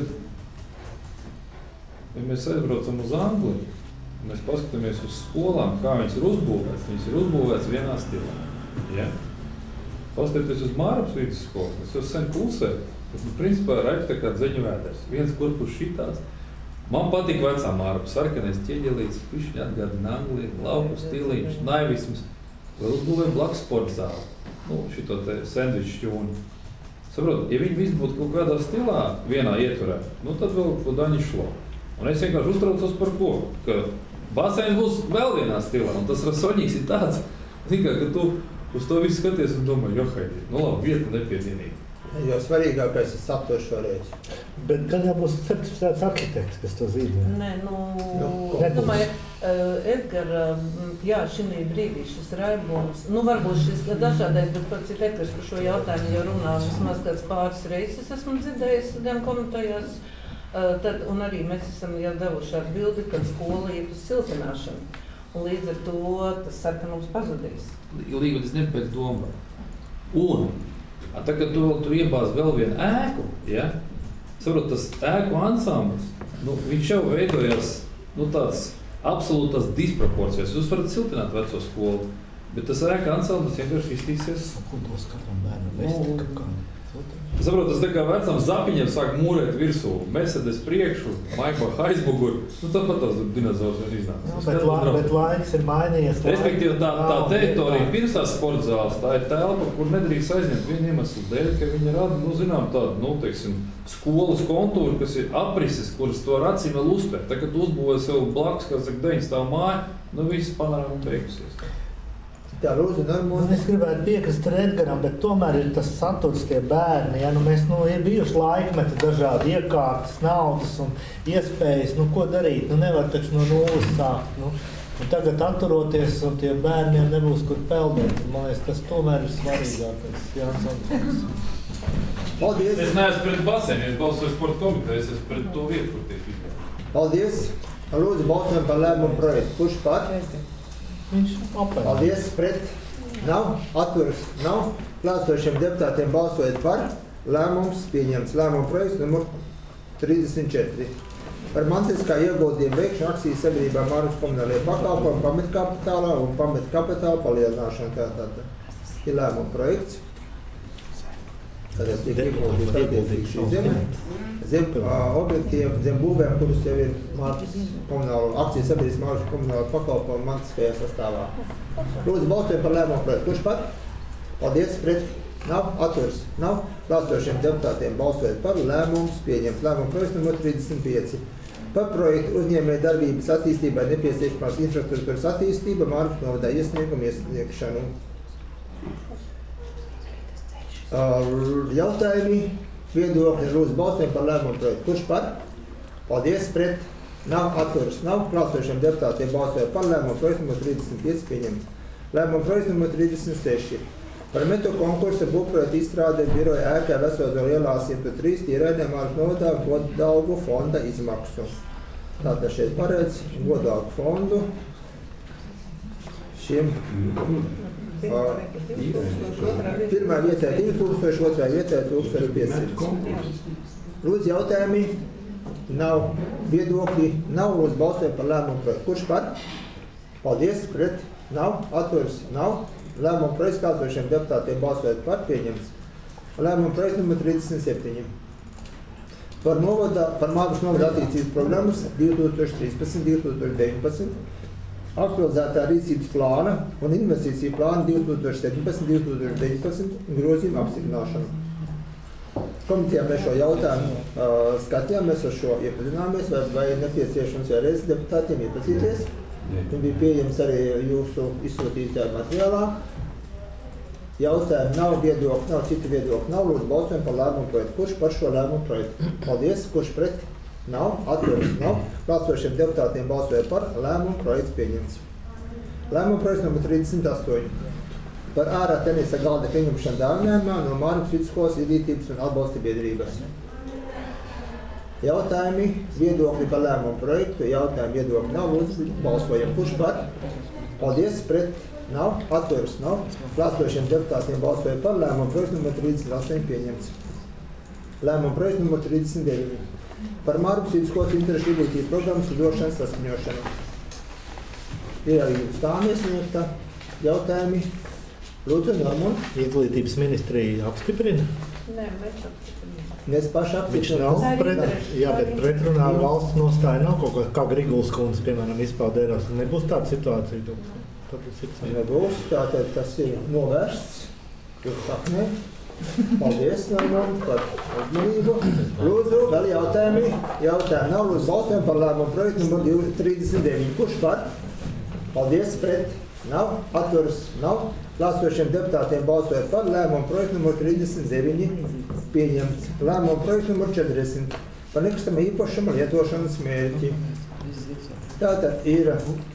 ja mēs aizbraucam uz Angliju, mēs paskatāmies uz skolām, kā viņas ir uzbūvētas vienā stilā. Ja? Paskatieties uz Mārupas vidusskolu, tas jau sen klusē, tas, nu, principā, raidz tā kā dzeņu vēders. Viens korpus šitās. Man patīk vecā Mārupa, sarkanais ķieģelīts, pišķi atgādina Angliju, lauku stiliņš, naivisms, vēl uzbūvēja blakus sporta zāli. Nu, šito te sandviču šķūni. Saprot, ja viņi visi būtu kaut kādā stilā vienā ietvarē, nu tad vēl ko daņi šlo. Un es vienkārši uztraucos par ko, ka basēns būs vēl vienā stilā, un tas rasoņīgs ir tāds, ka tu uz to visu skaties un domā, johaidī, nu labi, vieta nepiedienīga. Jo svarīgākais ir saptošs varēs. Bet gan jau būs certificēts arhitekts, kas to zīmē. Nē, nu, Nu, es domāju, Edgara, jā, šī brīdī šis raibums, nu varbūt šis dažādais, bet pats ir Edgars par šo jautājumu jau runā vismaz kāds pāris reizes esmu dzirdējis gan komentējās, tad, un arī mēs esam jau devuši atbildi, kad skola iet uz siltināšanu, un līdz ar to tas sarkanums pazudīs. Līgums nebija pēc domām. Un, tagad tu iebāz vēl vienu ēku, ja? Saprot, tas ēku ansamblis, viņš jau veidojās, tāds absolūtās disproporcijas. Jūs varat siltināt veco skolu, bet tas ēka ansamblis vienkārši iztīsies. Ko dos katram bērnam vesti kaut kādu? Saprot, tas tā kā vecam zapiņiem sāk mūrēt virsū, Mercedes priekšu, Maybach aizmuguru, tāpat tās dinozaurs vien iznāk. Bet laiks ir mainījies. Respektīvi, tā teritorija pirms tās sportzāles, tā ir telpa, kur nedrīkst aizņemt vienu iemeslu dēļ, ka viņi rada, tādu, skolas kontūru, kas ir aprises, kuras to ar acīm vēl uztver. Tā, kad uzbūvē sev blakus, kā saka, 9 stāv māja, viss panorāma beigusies. Tā, lūdzu, normāli. Es gribētu piekrist Edgaram, bet tomēr ir tas saturs tie bērni. Ja? Mēs ir bijuši laikmeti dažādi iekārtas, naudas un iespējas, ko darīt. Nevar taču no nulles sākt. Un tagad atturoties, un tie bērniem nebūs kur peldēt. Man liekas, tas tomēr ir svarīgākais. Jānis Antons. Paldies! Es neesmu pret basēnu, es balsoju sporta komiteju, es esmu pret to vietu, kur tiek izdarīt. Paldies! Lūdzu, balsojam par lēmumu projektu. Kurš par? Viņš apēr. Paldies, pret. Nav, atturas nav. Klāsošiem deputātiem balsojot par. Lēmums pieņemts. Lēmuma projekts numur 34. Par mantiskā ieguldījuma veikšanu akcijas sabiedrībā Mārupas komunālajie pakalpojumi pamatkapitālā un pamatkapitāla palielināšanu. Tātad ir lēmuma projekts. Tātad tiek ieguldīti attiecīgi šī zem objektiem, zem būvēm, kurus jau ir akcijas sabiedrības Mārupas komunālajie pakalpojumi mantiskajā sastāvā. Lūdzu, balsojam par lēmumu projektu. Kurš par? Paldies, pret. Nav, atturas nav. Klāstošiem deputātiem balsojot par. Lēmums pieņemts. Lēmuma projekts numur 35. Par projektu uzņēmēju darbības attīstībai nepieciešamās infrastruktūras attīstība Mārupas novadā iesniegumu iesniegšanu. Jautājumi, viedokļi, lūdzu balsojam par lēmumu projektu. Kurš par? Paldies, pret. Nav, atturas nav. Klāstošiem deputātiem balsojot par. Lēmumu projektu numur 35 pieņemts. Lēmumu projektu numur 36. Par metu konkursa būvprojektu izstrāde biroja ēkā Vesozo ielā 103 tīrēdē Mārupas novadā godalgu fonda izmaksu. Tātad šeit paredz godalgu fondu šiem pirmā vietā 2000, otrā vietā 1500. Lūdzu, jautājumi nav, viedokļi nav, lūdzu balsojam par lēmumu projektu. Kurš par? Paldies, pret. Nav, atturas nav. Lēmumu projekts klātošiem deputātiem balsojot par pieņemts. Lēmumu projekts numur 37. Par Mārupas novada attīstības programmas 2013-2019 aktualizētā rīcības plāna un investīciju plāna 2017-2019 grozījuma apstiprināšanu. Komitejā mēs šo jautājumu skatījām, mēs ar šo iepazināmies, vai nepieciešams vēlreiz deputātiem iepazīties. Un bija pieejams arī jūsu izsūtītajā materiālā. Jautājumi nav, viedokļi nav, citu viedokļi nav. Lūdzu, balsojam par lēmumu projektu. Kurš par šo lēmumu projektu? Paldies. Kurš pret? Nav, atturas nav. Klātošiem deputātiem balsojot par. Lēmumu projekts pieņemts. Lēmumu projekts numur 38. Par ārā tenisa galda pieņemšanu dāvinājumā no Mārupas vidusskolas izglītības un atbalsta biedrības. Jautājumi, viedokļi par lēmumu projektu. Jautājumi, viedokļi nav. Lūdzu, balsojam. Kurš par? Paldies. Pret? Nav, atturas nav. Klāstošiem deputātiem balsojot par. Lēmumu projekts numur 38 pieņemts. Lēmumu projekts numur 39. Par Mārupas vidusskolas interešu izglītības programmas došanas saskaņošanu. Ir arī stāvni iesniegta jautājumi. Lūdzu, Norman. Izglītības ministrija apstiprina? Nē, mēs apstiprinām. Mēs paši apstiprinām. Viņš nav pret, jā, bet pretrunā valsts nostāja nav kaut kā Griguls kundze, piemēram, izpauda Eiropas. Nebūs tāda situācija? Nebūs, tātad tas ir novērsts. Jūs saknē. Paldies, Norman, par uzmanību. Lūdzu, vēl jautājumi. Jautājumi nav. Lūdzu, balsojam par lēmumu projektu numur 39. Kurš par? Paldies, pret. Nav, atturas nav. Klāstošiem deputātiem balsojot par. Lēmumu projektu numur 39 pieņemts. Lēmumu projektu numur 40 par nekustamā īpašuma lietošanas mērķi. Tātad ir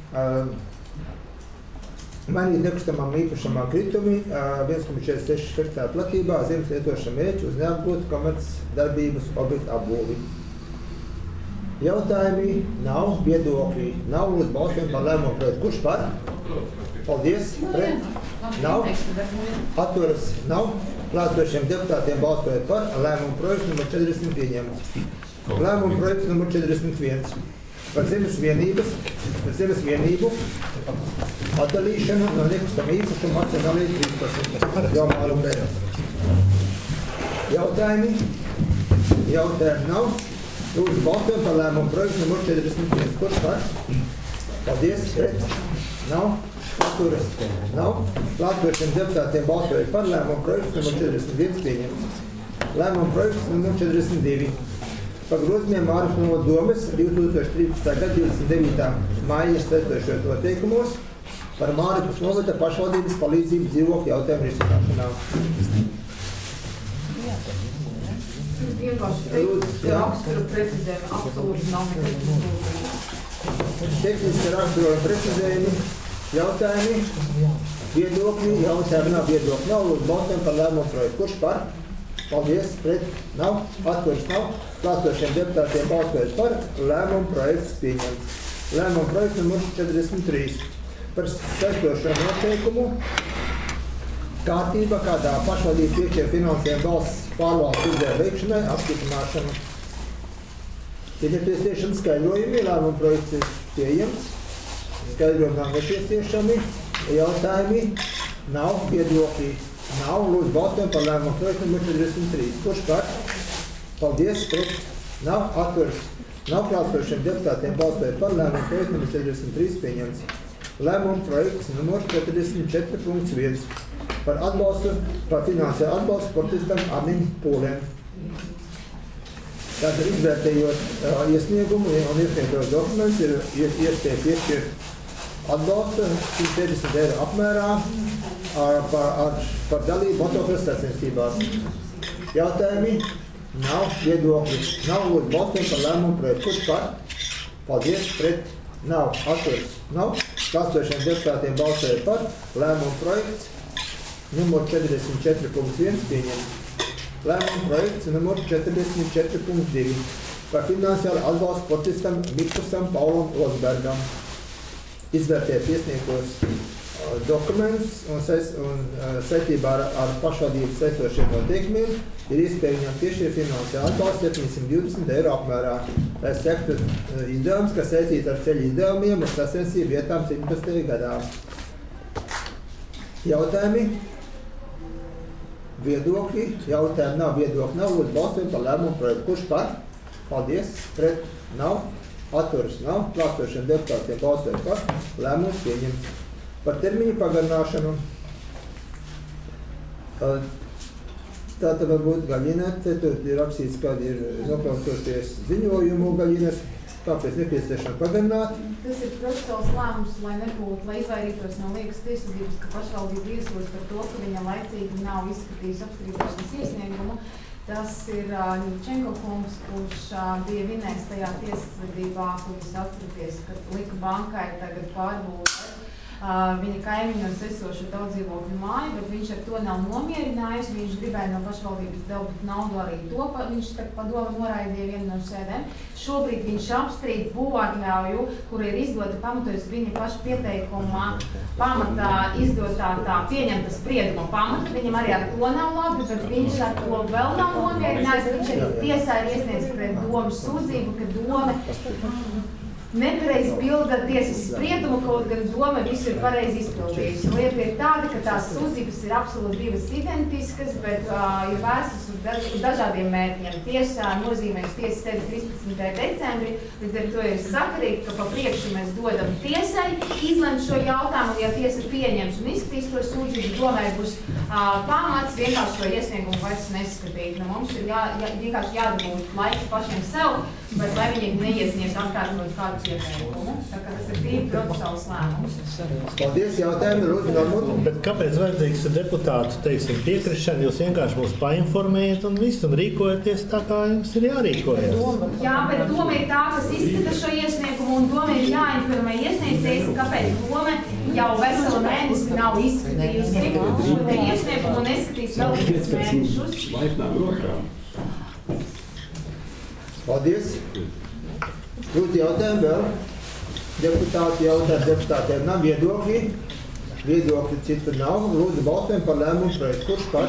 mainīt nekustamām īpašumā kritumi 1,46 hektāru platībā zemes lietošana mērķi uz neapgūtu komerc darbības objektu apbūvi. Jautājumi nav, viedokļi nav, lūdzu balsojam par lēmumu projektu. Kurš par? Paldies. Pret? Nav. Atturas? Nav. Klātesošiem deputātiem balsojot par lēmumu projektu numur 40 pieņemts. Lēmumu projekts numur 41. Par zemes vienību atdalīšanu no nekustamā īpašuma akcionāriem 13. Jāmāru pēc. Jautājumi? Jautājumi nav. Lūdzu balsojam par lēmumu projektu numur 41. Kurš par? Paldies. Pret? Nav. Atturas? Nav. Klātesošiem deputātiem balsojot par lēmumu projektu numur 41 pieņemts. Lēmumu projekts numur 42. Par grozījumiem Mārupņu domes 2013. gada 29. māja iestrētošos noteikumos par Mārupņu novada pašvaldības palīdzību dzīvokļu jautājumu risināšanā. Vienkārši tehniski raksturu precizējumi absolūti nav Tehniski raksturu precizējumi, jautājumi, viedokļi, jautājumi nav, viedokļi nav, lūdzu balsojam par lēmumu projektu. Kurš par? Paldies, pret? Nav, atturas nav. Klātesošiem deputātiem balsojot par lēmumu projekts pieņemts. Lēmumu projekts numur 43 par sestošo noteikumu kārtība, kādā pašvaldības piešķir finansējumu valsts pārvaldes izdevumu veikšanai apstiprināšanu. Ir nepieciešami skaidrojumi, lēmumu projekts ir pieejams, skaidrojumi nav nepieciešami, jautājumi nav, viedokļi nav, lūdzu balsojam par lēmumu projektu numur 43. Kurš par? Paldies, pret? Nav, atturas? Nav. Klātesošiem deputātiem balsojot par lēmumu projektu numur 43 pieņemts. Lēmumu projekts numur 44.1 par atbalstu, par finansiālu atbalstu sportistam Arnim Pūlēm. Tātad izvērtējot iesniegumu un iesniegtos dokumentus ir iespēja piešķirt atbalstu 150 eiro apmērā par dalību motociklu sacensībās. Jautājumi? Nav, viedokļi nav, lūdzu balsojam par lēmumu projektu. Kurš par? Paldies, pret? Nav, atturas? Nav. Klātesošiem deputātiem balsojot par lēmumu projekts numur 44.1 pieņemts. Lēmumu projekts numur 44.2 par finansiālu atbalstu sportistam Mikusam Paulam Osbergam. Izvērtēt iesniegtos dokumentus un saistībā ar pašvaldības saistošiem noteikumiem ir iespēja viņam piešķirt finansiālu atbalstu 720 eiro apmērā, lai sektu izdevums, kas saistīts ar ceļu izdevumiem un sacensību vietām 17. gadā. Jautājumi? Viedokļi? Jautājumi nav, viedokļi nav. Lūdzu balsojam par lēmumu projektu. Kurš par? Paldies. Pret? Nav. Atturas nav. Klātesošiem deputātiem balsojot par lēmumu pieņemts. Par termiņu pagarināšanu. Tātad varbūt Gaļinete, tur ir rakstīts, kādi ir nopelnoties ziņojumu Gaļines, kāpēc nepieciešami pagarināt. Tas ir procesuāls lēmums, lai nebūtu, lai izvairītos no liekas tiesvedības, ka pašvaldība iesūdz par to, ka viņa laicīgi nav izskatījis apstrīdēšanas iesniegumu. Tas ir Ņurčenko kungs, kurš bija vinējis tajā tiesvedībā, kur jūs atceraties, ka lika bankai tagad pārbūvēt viņa kaimiņos esošu daudzdzīvokļu māju, bet viņš ar to nav nomierinājies. Viņš gribēja no pašvaldības dabūt naudu arī to, viņš padomu noraidīja vienu no sēdēm. Šobrīd viņš apstrīd būvatļauju, kur ir izdota pamatojas viņa paša pieteikumā pamatā izdotā tā pieņemta sprieduma pamata. Viņam arī ar to nav labi, bet viņš ar to vēl nav nomierinājies. Viņš arī tiesā ir iesniedz pret domas sūdzību, ka doma nepareizi pilda tiesas spriedumu, kaut gan doma visu ir pareizi izpildījusi. Lieta ir tāda, ka tās sūdzības ir absolūti divas identiskas, bet ir vērstas uz dažādiem mērķiem. Tiesā nozīmēs tiesas sēdi 13. decembrī, līdz ar to ir sakarīgi, ka pa priekšu mēs dodam tiesai izlemt šo jautājumu, un ja tiesa pieņems un izskatīs to sūdzību, domāj būs pamats vienkārši šo iesniegumu vairs neskatīt. Nu, mums ir vienkārši jādabūt laiks pašiem sev, bet lai viņi neiesniedz atkārtot kādu ieteikumu. Tā kā tas ir tīri procesuāls lēmums. Paldies, jautājumi, lūdzu, Normut. Bet kāpēc vajadzīgs deputātu, teiksim, piekrišana? Jūs vienkārši mūs painformējat un visu, un rīkojaties tā, kā jums ir jārīkojas. Jā, bet doma ir tā, kas izskata šo iesniegumu, un doma ir jāinformē iesniedzējs, kāpēc doma jau veselu mēnesi nav izskatījusi šo te iesniegumu un neskatīs vēl 5 mēnešus. Paldies. Lūdzu, jautājumi vēl. Deputāti jautā, deputātiem nav viedokļi. Viedokļi citu nav. Lūdzu, balsojam par lēmumu projektu. Kurš par?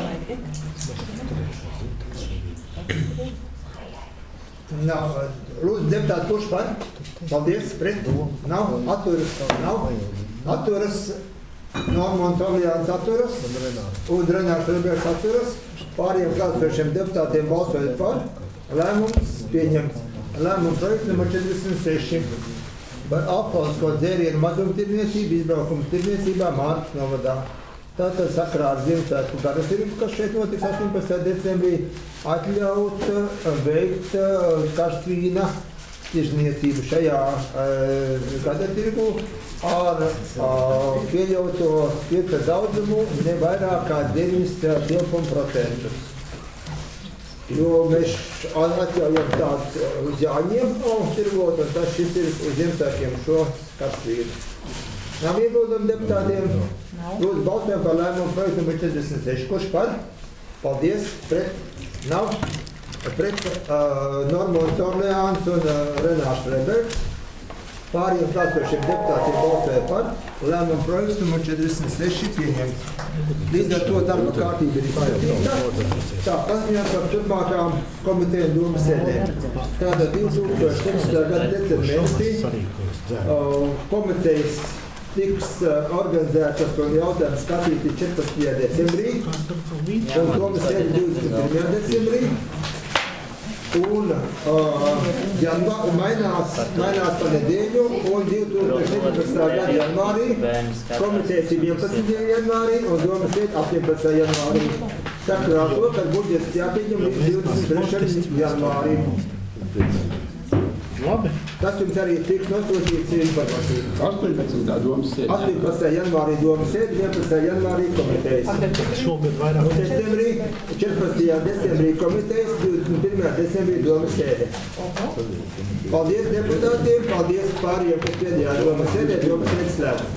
Nav. Lūdzu, deputāti, kurš par? Paldies. Pret? Nav. Atturas? Nav. Atturas. Normons Olijāns atturas. Un Renārs Rebers atturas. Pāriem klātsošiem deputātiem balsojot par. Lēmums pieņemts. Lēmuma projekts numur 46 par alkoholisko dzērienu mazumtirniecību izbraukumu tirniecībā Mārtas novadā. Tātad sakarā ar Ziemassvētku garatirgu, kas šeit notiks 18. decembrī, atļaut veikt karstvīna tirzniecību šajā garatirgu ar pieļauto spirta daudzumu ne vairāk kā 9,5%. Jo mēs atļaujam tāds uz Jāņiem tirgot, un tas šis ir uz Ziemassvētkiem šo karstvīnu. Nav iebildumi deputātiem? Lūdzu, balsojam par lēmumu projektu numur 46. Kurš par? Paldies. Pret? Nav. Pret Normons Orleāns un Renārs Rebers. Pāriem klātsošiem deputātiem balsoja par. Lēmumu projekts numur 46 pieņemts. Līdz ar to darba kārtība ir izskatīta. Tā, paziņot par turpmākām komiteju un domas sēdēm. Tātad 2017. gada decembra mēnesī komitejas tiks organizētas un jautājums skatīti 14. decembrī un domas sēdi 21. decembrī. Un mainās pa nedēļu un 2017. gada janvārī komitejas ir 11. janvārī un domas sēdi 18. janvārī. Sakarā to, ka budžets jāpieņem līdz 23. janvārī. Labi. Tas jums arī tiks nosūtīts informācija. 18. domas sēdi. 18. janvārī domas sēdi, 11. janvārī komitejas. Šogad vairāk. Decembrī, 14. decembrī komitejas, 21. decembrī domas sēdi. Paldies deputātiem, paldies pārējiem, kas piedījās domas sēdē, domas sēdi slēdz.